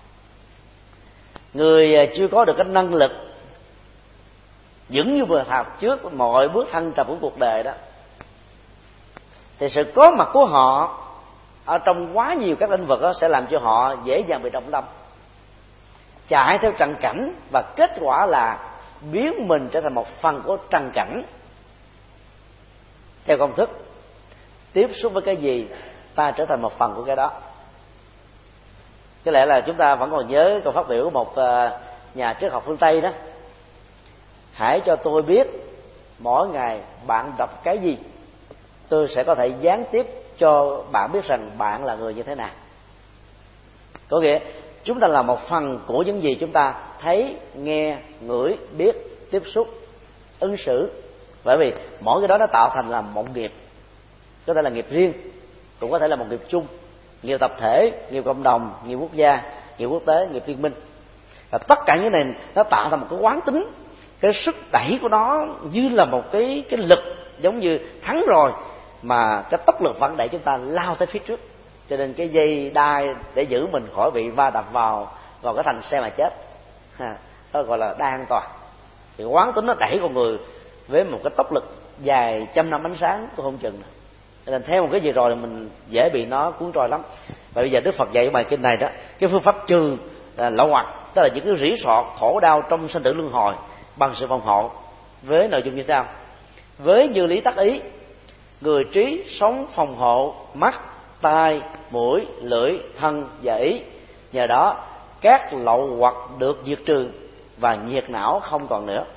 Người chưa có được cái năng lực vững như bờ thạch trước mọi bước thăng trầm của cuộc đời đó, thì sự có mặt của họ ở trong quá nhiều các lĩnh vực đó sẽ làm cho họ dễ dàng bị động tâm, chạy theo trần cảnh, và kết quả là biến mình trở thành một phần của trần cảnh. Theo công thức tiếp xúc với cái gì ta trở thành một phần của cái đó. Có lẽ là chúng ta vẫn còn nhớ câu phát biểu của một nhà triết học phương Tây đó: hãy cho tôi biết mỗi ngày bạn đọc cái gì, tôi sẽ có thể gián tiếp cho bạn biết rằng bạn là người như thế nào. Có nghĩa chúng ta là một phần của những gì chúng ta thấy, nghe, ngửi, biết, tiếp xúc, ứng xử. Bởi vì mỗi cái đó nó tạo thành là một nghiệp, có thể là nghiệp riêng, cũng có thể là một nghiệp chung, nghiệp tập thể, nghiệp cộng đồng, nghiệp quốc gia, nghiệp quốc tế, nghiệp liên minh. Và tất cả những này nó tạo thành một cái quán tính, cái sức đẩy của nó như là một cái cái lực, giống như thắng rồi mà cái tốc lực vẫn đẩy chúng ta lao tới phía trước. Cho nên cái dây đai để giữ mình khỏi bị va đập vào vào cái thành xe mà chết, ha, đó gọi là đai an toàn. Thì quán tính nó đẩy con người với một cái tốc lực dài trăm năm ánh sáng tôi không chừng. Cho nên theo một cái gì rồi thì mình dễ bị nó cuốn trôi lắm. Và bây giờ Đức Phật dạy ở bài kinh này đó, cái phương pháp trừ lậu hoặc, tức là những cái rỉ sọt khổ đau trong sinh tử luân hồi bằng sự phòng hộ, với nội dung như sau: với như lý tác ý, người trí sống phòng hộ mắt, tai, mũi, lưỡi, thân và ý. Nhờ đó các lậu hoặc được diệt trừ và nhiệt não không còn nữa.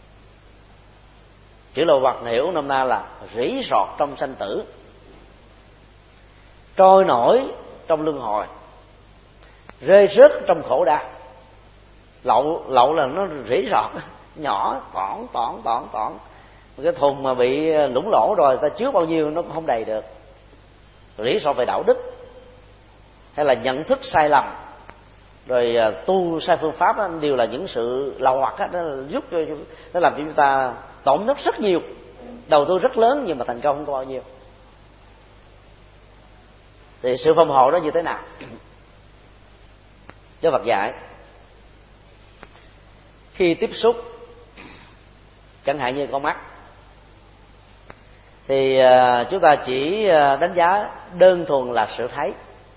Chữ lậu hoặc hiểu nôm na là rỉ sọt trong sanh tử, trôi nổi trong luân hồi, rơi rớt trong khổ đau. Lậu lậu là nó rỉ sọt nhỏ, tỏn tỏn tỏn tỏn. Cái thùng mà bị lủng lỗ rồi ta chứa bao nhiêu nó cũng không đầy được. Rỉ sọt về đạo đức, hay là nhận thức sai lầm, rồi tu sai phương pháp đó, đều là những sự lậu hoặc đó, nó giúp cho nó làm cho chúng ta tổn thất rất nhiều, đầu tư rất lớn nhưng mà thành công không có bao nhiêu. Thì sự phòng hộ đó như thế nào? Đức Phật dạy khi tiếp xúc, chẳng hạn như con mắt, thì chúng ta chỉ đánh giá đơn thuần là sự thấy.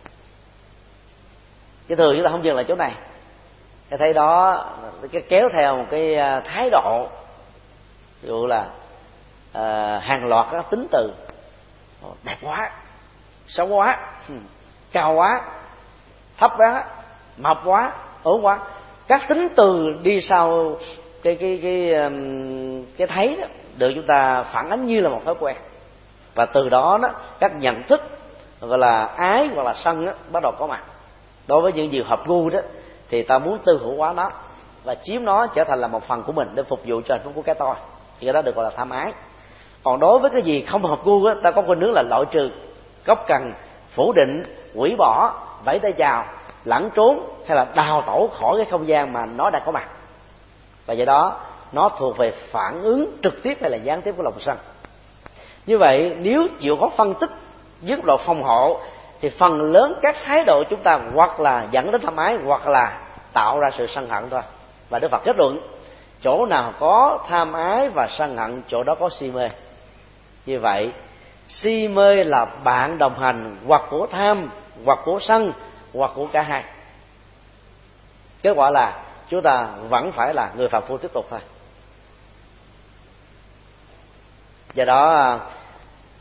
Chứ thường chúng ta không dừng lại chỗ này. Cái thấy đó cái kéo theo một cái thái độ, ví dụ là uh, hàng loạt các tính từ: đẹp quá, xấu quá, cao quá, thấp quá, mập quá, ốm quá. Các tính từ đi sau cái cái cái cái, cái thấy đó được chúng ta phản ánh như là một thói quen, và từ đó đó các nhận thức gọi là ái hoặc là sân đó, bắt đầu có mặt. Đối với những gì hợp gu đó thì ta muốn tư hữu hóa nó và chiếm nó trở thành là một phần của mình để phục vụ cho hạnh phúc của cái tôi, thì cái đó được gọi là tham ái. Còn đối với cái gì không hợp gu đó, ta có khuynh hướng là loại trừ, cốc cần, phủ định, hủy bỏ, vẫy tay chào, lẩn trốn, hay là đào tẩu khỏi cái không gian mà nó đã có mặt. Và do đó nó thuộc về phản ứng trực tiếp hay là gián tiếp của lòng sân. Như vậy nếu chịu có phân tích dưới góc độ phòng hộ thì phần lớn các thái độ chúng ta hoặc là dẫn đến tham ái hoặc là tạo ra sự sân hận thôi. Và Đức Phật kết luận chỗ nào có tham ái và sân hận, chỗ đó có si mê. Như vậy si mê là bạn đồng hành hoặc của tham, hoặc của sân, hoặc của cả hai. Kết quả là chúng ta vẫn phải là người phàm phu tiếp tục thôi. Do đó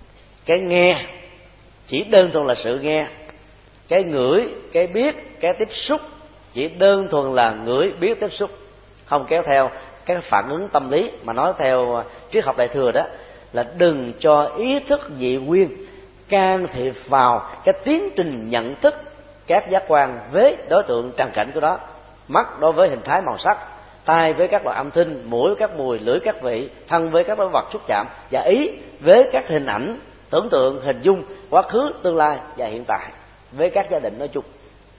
cái nghe chỉ đơn thuần là sự nghe, cái ngửi, cái biết, cái tiếp xúc chỉ đơn thuần là ngửi, biết, tiếp xúc, không kéo theo các phản ứng tâm lý. Mà nói theo triết học Đại thừa đó là đừng cho ý thức dị nguyên can thiệp vào cái tiến trình nhận thức các giác quan với đối tượng trần cảnh của đó. Mắt đối với hình thái màu sắc, tai với các loại âm thanh, mũi với các mùi, lưỡi các vị, thân với các đối vật xúc chạm, và ý với các hình ảnh, tưởng tượng, hình dung quá khứ, tương lai và hiện tại với các gia đình nói chung.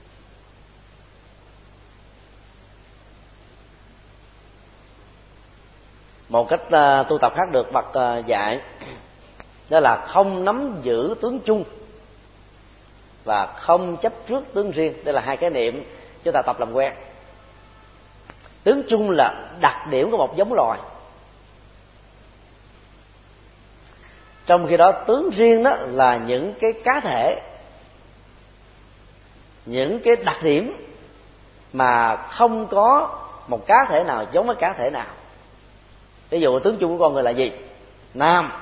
Một cách uh, tu tập khác được Phật uh, dạy đó là không nắm giữ tướng chung và không chấp trước tướng riêng. Đây là hai khái niệm chúng ta tập làm quen. Tướng chung là đặc điểm của một giống loài, trong khi đó tướng riêng đó là những cái cá thể, những cái đặc điểm mà không có một cá thể nào giống với cá thể nào. Ví dụ tướng chung của con người là gì? Nam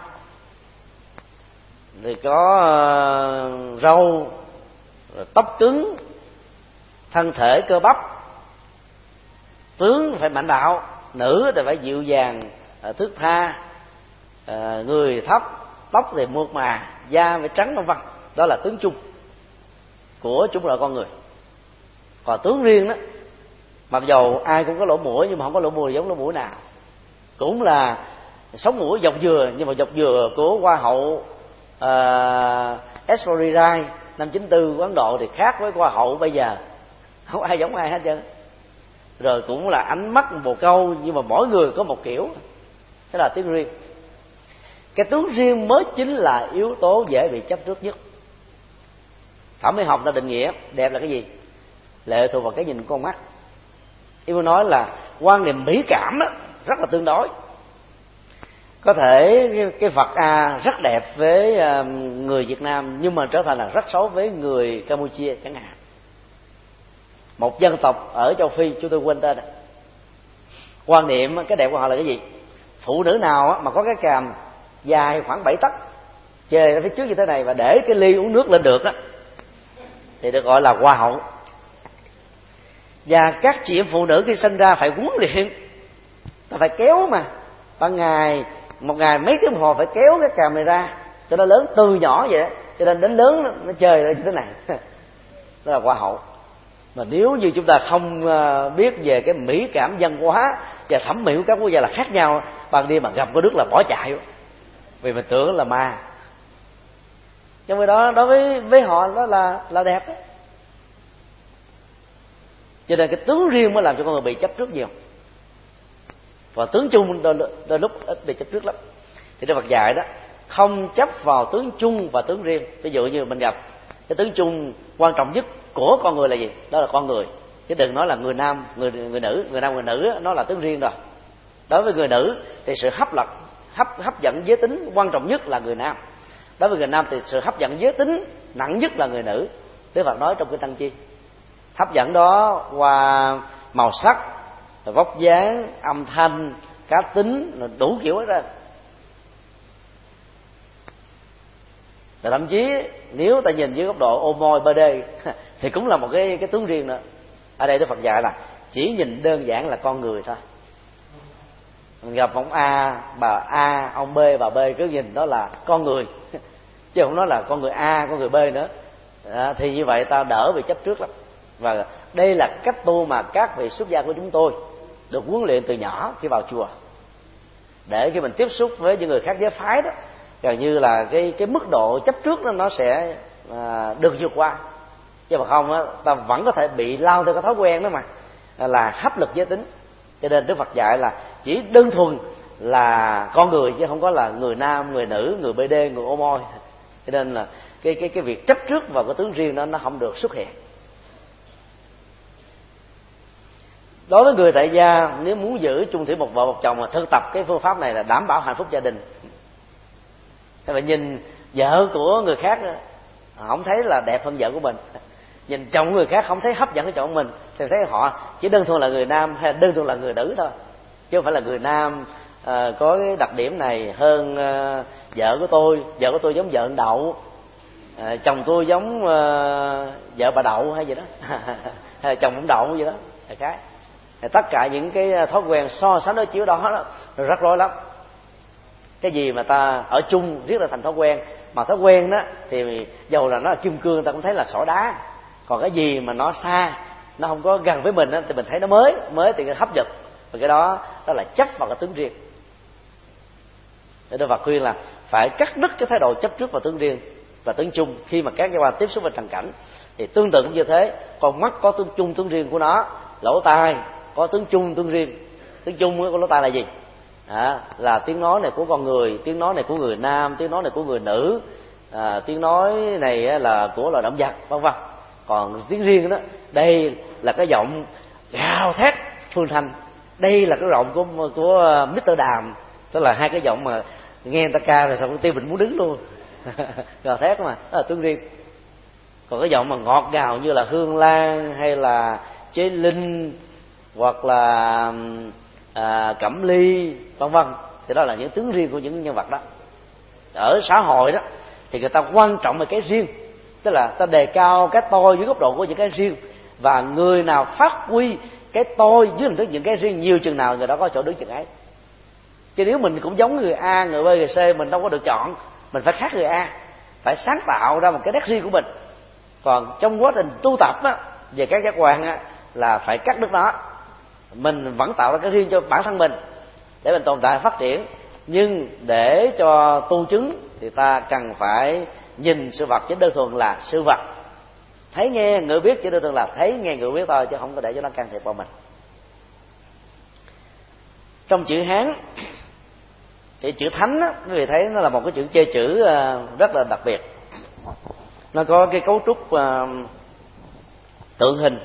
thì có uh, râu, tóc cứng, thân thể cơ bắp, tướng phải mạnh bạo. Nữ thì phải dịu dàng, thướt tha, uh, người thấp, tóc thì mượt mà, da phải trắng, vân vân. Đó là tướng chung của chúng loại con người. Còn tướng riêng đó, mặc dầu ai cũng có lỗ mũi nhưng mà không có lỗ mũi giống lỗ mũi nào, cũng là sống mũi dọc dừa, nhưng mà dọc dừa của Hoa hậu uh, Aishwarya năm chín tư của Ấn Độ thì khác với Hoa hậu bây giờ, không ai giống ai hết trơn. Rồi cũng là ánh mắt bồ câu, nhưng mà mỗi người có một kiểu. Thế là tướng riêng. Cái tướng riêng mới chính là yếu tố dễ bị chấp trước nhất. Thẩm mỹ học ta định nghĩa đẹp là cái gì? Lệ thuộc vào cái nhìn của con mắt. Ý muốn nói là quan niệm mỹ cảm đó, rất là tương đối. Có thể cái, cái vật A rất đẹp với uh, người Việt Nam, nhưng mà trở thành là rất xấu với người Campuchia chẳng hạn. Một dân tộc ở châu Phi, chúng tôi quên tên đó, quan niệm cái đẹp của họ là cái gì? Phụ nữ nào mà có cái cằm dài khoảng bảy tấc chề ra phía trước như thế này và để cái ly uống nước lên được đó thì được gọi là hoa hậu. Và các chị em phụ nữ khi sinh ra phải huấn luyện, ta phải kéo mà ban ngày, một ngày mấy tiếng đồng hồ phải kéo cái cằm này ra cho nó lớn, từ nhỏ vậy đó. Cho nên đến lớn nó, nó chơi ra như thế này. Đó là hoa hậu. Mà nếu như chúng ta không biết về cái mỹ cảm văn hóa và thẩm mỹ của các quốc gia là khác nhau, ban đêm mà gặp có nước là bỏ chạy, vì mình tưởng là ma. Cho nên đó đối với với họ đó là là đẹp đó. Cho nên cái tướng riêng mới làm cho con người bị chấp trước nhiều, và tướng chung đôi, đôi lúc ít bị chấp trước lắm. Thì Đức Phật dạy đó, không chấp vào tướng chung và tướng riêng. Ví dụ như mình gặp cái tướng chung quan trọng nhất của con người là gì? Đó là con người, chứ đừng nói là người nam, người người nữ. Người nam người nữ nó là tướng riêng rồi. Đối với người nữ thì sự hấp lật hấp hấp dẫn giới tính quan trọng nhất là người nam. Đối với người nam thì sự hấp dẫn giới tính nặng nhất là người nữ. Đức Phật nói trong cái Tăng Chi, hấp dẫn đó qua màu sắc, vóc dáng, âm thanh, cá tính, đủ kiểu hết ra. Và thậm chí nếu ta nhìn dưới góc độ ô môi bê đê thì cũng là một cái cái tướng riêng nữa. Ở đây Đức Phật dạy là chỉ nhìn đơn giản là con người thôi. Mình gặp ông A, bà A, ông B, bà B cứ nhìn đó là con người, chứ không nói là con người A, con người B nữa. À, thì như vậy ta đỡ bị chấp trước lắm. Và đây là cách tu mà các vị xuất gia của chúng tôi được huấn luyện từ nhỏ khi vào chùa, để khi mình tiếp xúc với những người khác giới phái đó, gần như là cái cái mức độ chấp trước đó nó sẽ à, được vượt qua. Chứ mà không á, ta vẫn có thể bị lao theo cái thói quen đó mà, là hấp lực giới tính. Cho nên Đức Phật dạy là chỉ đơn thuần là con người, chứ không có là người nam, người nữ, người bê đê, người ô môi. Cho nên là cái cái cái việc chấp trước vào cái tướng riêng đó nó không được xuất hiện. Đối với người tại gia, nếu muốn giữ chung thủy một vợ một chồng mà thực tập cái phương pháp này là đảm bảo hạnh phúc gia đình. Thế mà nhìn vợ của người khác không thấy là đẹp hơn vợ của mình, nhìn chồng người khác không thấy hấp dẫn cái chồng mình, thì thấy họ chỉ đơn thuần là người nam hay đơn thuần là người nữ thôi, chứ không phải là người nam à, có cái đặc điểm này hơn à, vợ của tôi, vợ của tôi giống vợ đậu, à, chồng tôi giống à, vợ bà đậu hay gì đó hay chồng cũng đậu gì đó, là cái tất cả những cái thói quen so sánh đối chiếu đó, đó nó rắc rối lắm. Cái gì mà ta ở chung riết là thành thói quen, mà thói quen đó thì dầu là nó là kim cương ta cũng thấy là sỏi đá, còn cái gì mà nó xa, nó không có gần với mình đó, thì mình thấy nó mới mới thì hấp dẫn, và cái đó đó là chấp vào cái tướng riêng. Để Đức Phật khuyên là phải cắt đứt cái thái độ chấp trước vào tướng riêng và tướng chung. Khi mà các gia quan tiếp xúc với trần cảnh thì tương tự cũng như thế, con mắt có tướng chung tướng riêng của nó, lỗ tai có tướng chung tướng riêng. Tướng chung của lỗ tai là gì? À, là tiếng nói này của con người, tiếng nói này của người nam, tiếng nói này của người nữ, à, tiếng nói này là của loài động vật, vân vân. Còn tiếng riêng đó, đây là cái giọng gào thét Phương Thanh, đây là cái giọng của của mít tơ Đàm, tức là hai cái giọng mà nghe người ta ca rồi xong Tiêu Bình muốn đứng luôn gào thét mà, đó là tiếng riêng. Còn cái giọng mà ngọt ngào như là Hương Lan hay là Chế Linh hoặc là à, Cẩm Ly vân vân thì đó là những tướng riêng của những nhân vật đó. Ở xã hội đó thì người ta quan trọng về cái riêng, tức là ta đề cao cái tôi dưới góc độ của những cái riêng, và người nào phát huy cái tôi dưới hình thức những cái riêng nhiều chừng nào người đó có chỗ đứng chừng ấy. Chứ nếu mình cũng giống người A, người B, người C, mình đâu có được chọn, mình phải khác người A, phải sáng tạo ra một cái nét riêng của mình. Còn trong quá trình tu tập á, về các giác quan á, là phải cắt đứt nó, mình vẫn tạo ra cái riêng cho bản thân mình để mình tồn tại phát triển. Nhưng để cho tu chứng thì ta cần phải nhìn sự vật chỉ đơn thuần là sự vật, thấy nghe ngữ biết chỉ đơn thuần là thấy nghe ngữ biết thôi, chứ không có để cho nó can thiệp vào mình. Trong chữ Hán thì chữ Thánh á, quý vị thấy nó là một cái chữ chê chữ rất là đặc biệt. Nó có cái cấu trúc uh, tượng hình,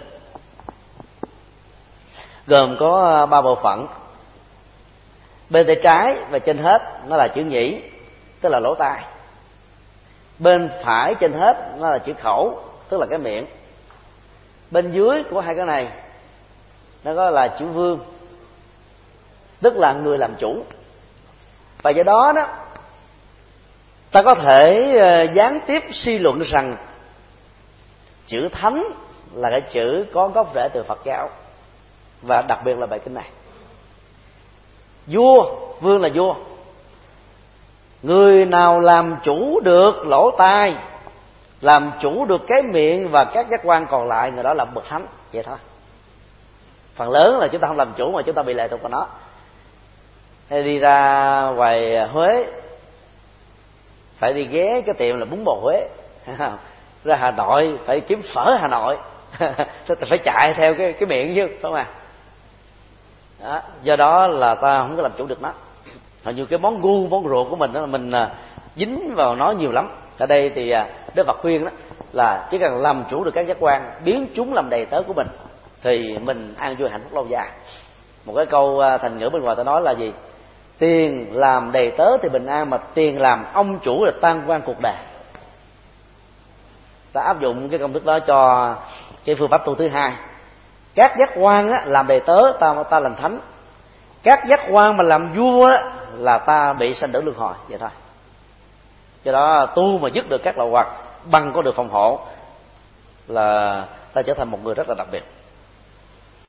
gồm có ba bộ phận. Bên tay trái và trên hết nó là chữ nhĩ, tức là lỗ tai. Bên phải trên hết nó là chữ khẩu, tức là cái miệng. Bên dưới của hai cái này nó có là chữ vương, tức là người làm chủ. Và do đó đó ta có thể gián tiếp suy luận rằng chữ Thánh là cái chữ có gốc rễ từ Phật giáo, và đặc biệt là bài kinh này. Vua, vương là vua, người nào làm chủ được lỗ tai, làm chủ được cái miệng và các giác quan còn lại, người đó là bậc thánh, vậy thôi. Phần lớn là chúng ta không làm chủ mà chúng ta bị lệ thuộc vào nó. Hay đi ra ngoài Huế phải đi ghé cái tiệm là bún bò Huế, ra Hà Nội phải kiếm phở Hà Nội phải chạy theo cái cái miệng chứ, phải không à? Đó, do đó là ta không có làm chủ được nó. Hồi như cái món gu, món ruột của mình đó là mình dính vào nó nhiều lắm. Ở đây thì Đức Phật khuyên đó là chỉ cần làm chủ được các giác quan, biến chúng làm đầy tớ của mình, thì mình an vui hạnh phúc lâu dài. Một cái câu thành ngữ bên ngoài ta nói là gì? Tiền làm đầy tớ thì bình an, mà tiền làm ông chủ là tan quan cuộc đời. Ta áp dụng cái công thức đó cho cái phương pháp tu thứ hai. Các giác quan á, làm đầy tớ ta ta làm thánh, các giác quan mà làm vua á, là ta bị sanh tử luân hồi, vậy thôi. Do đó tu mà dứt được các lậu hoặc bằng có được phòng hộ là ta trở thành một người rất là đặc biệt.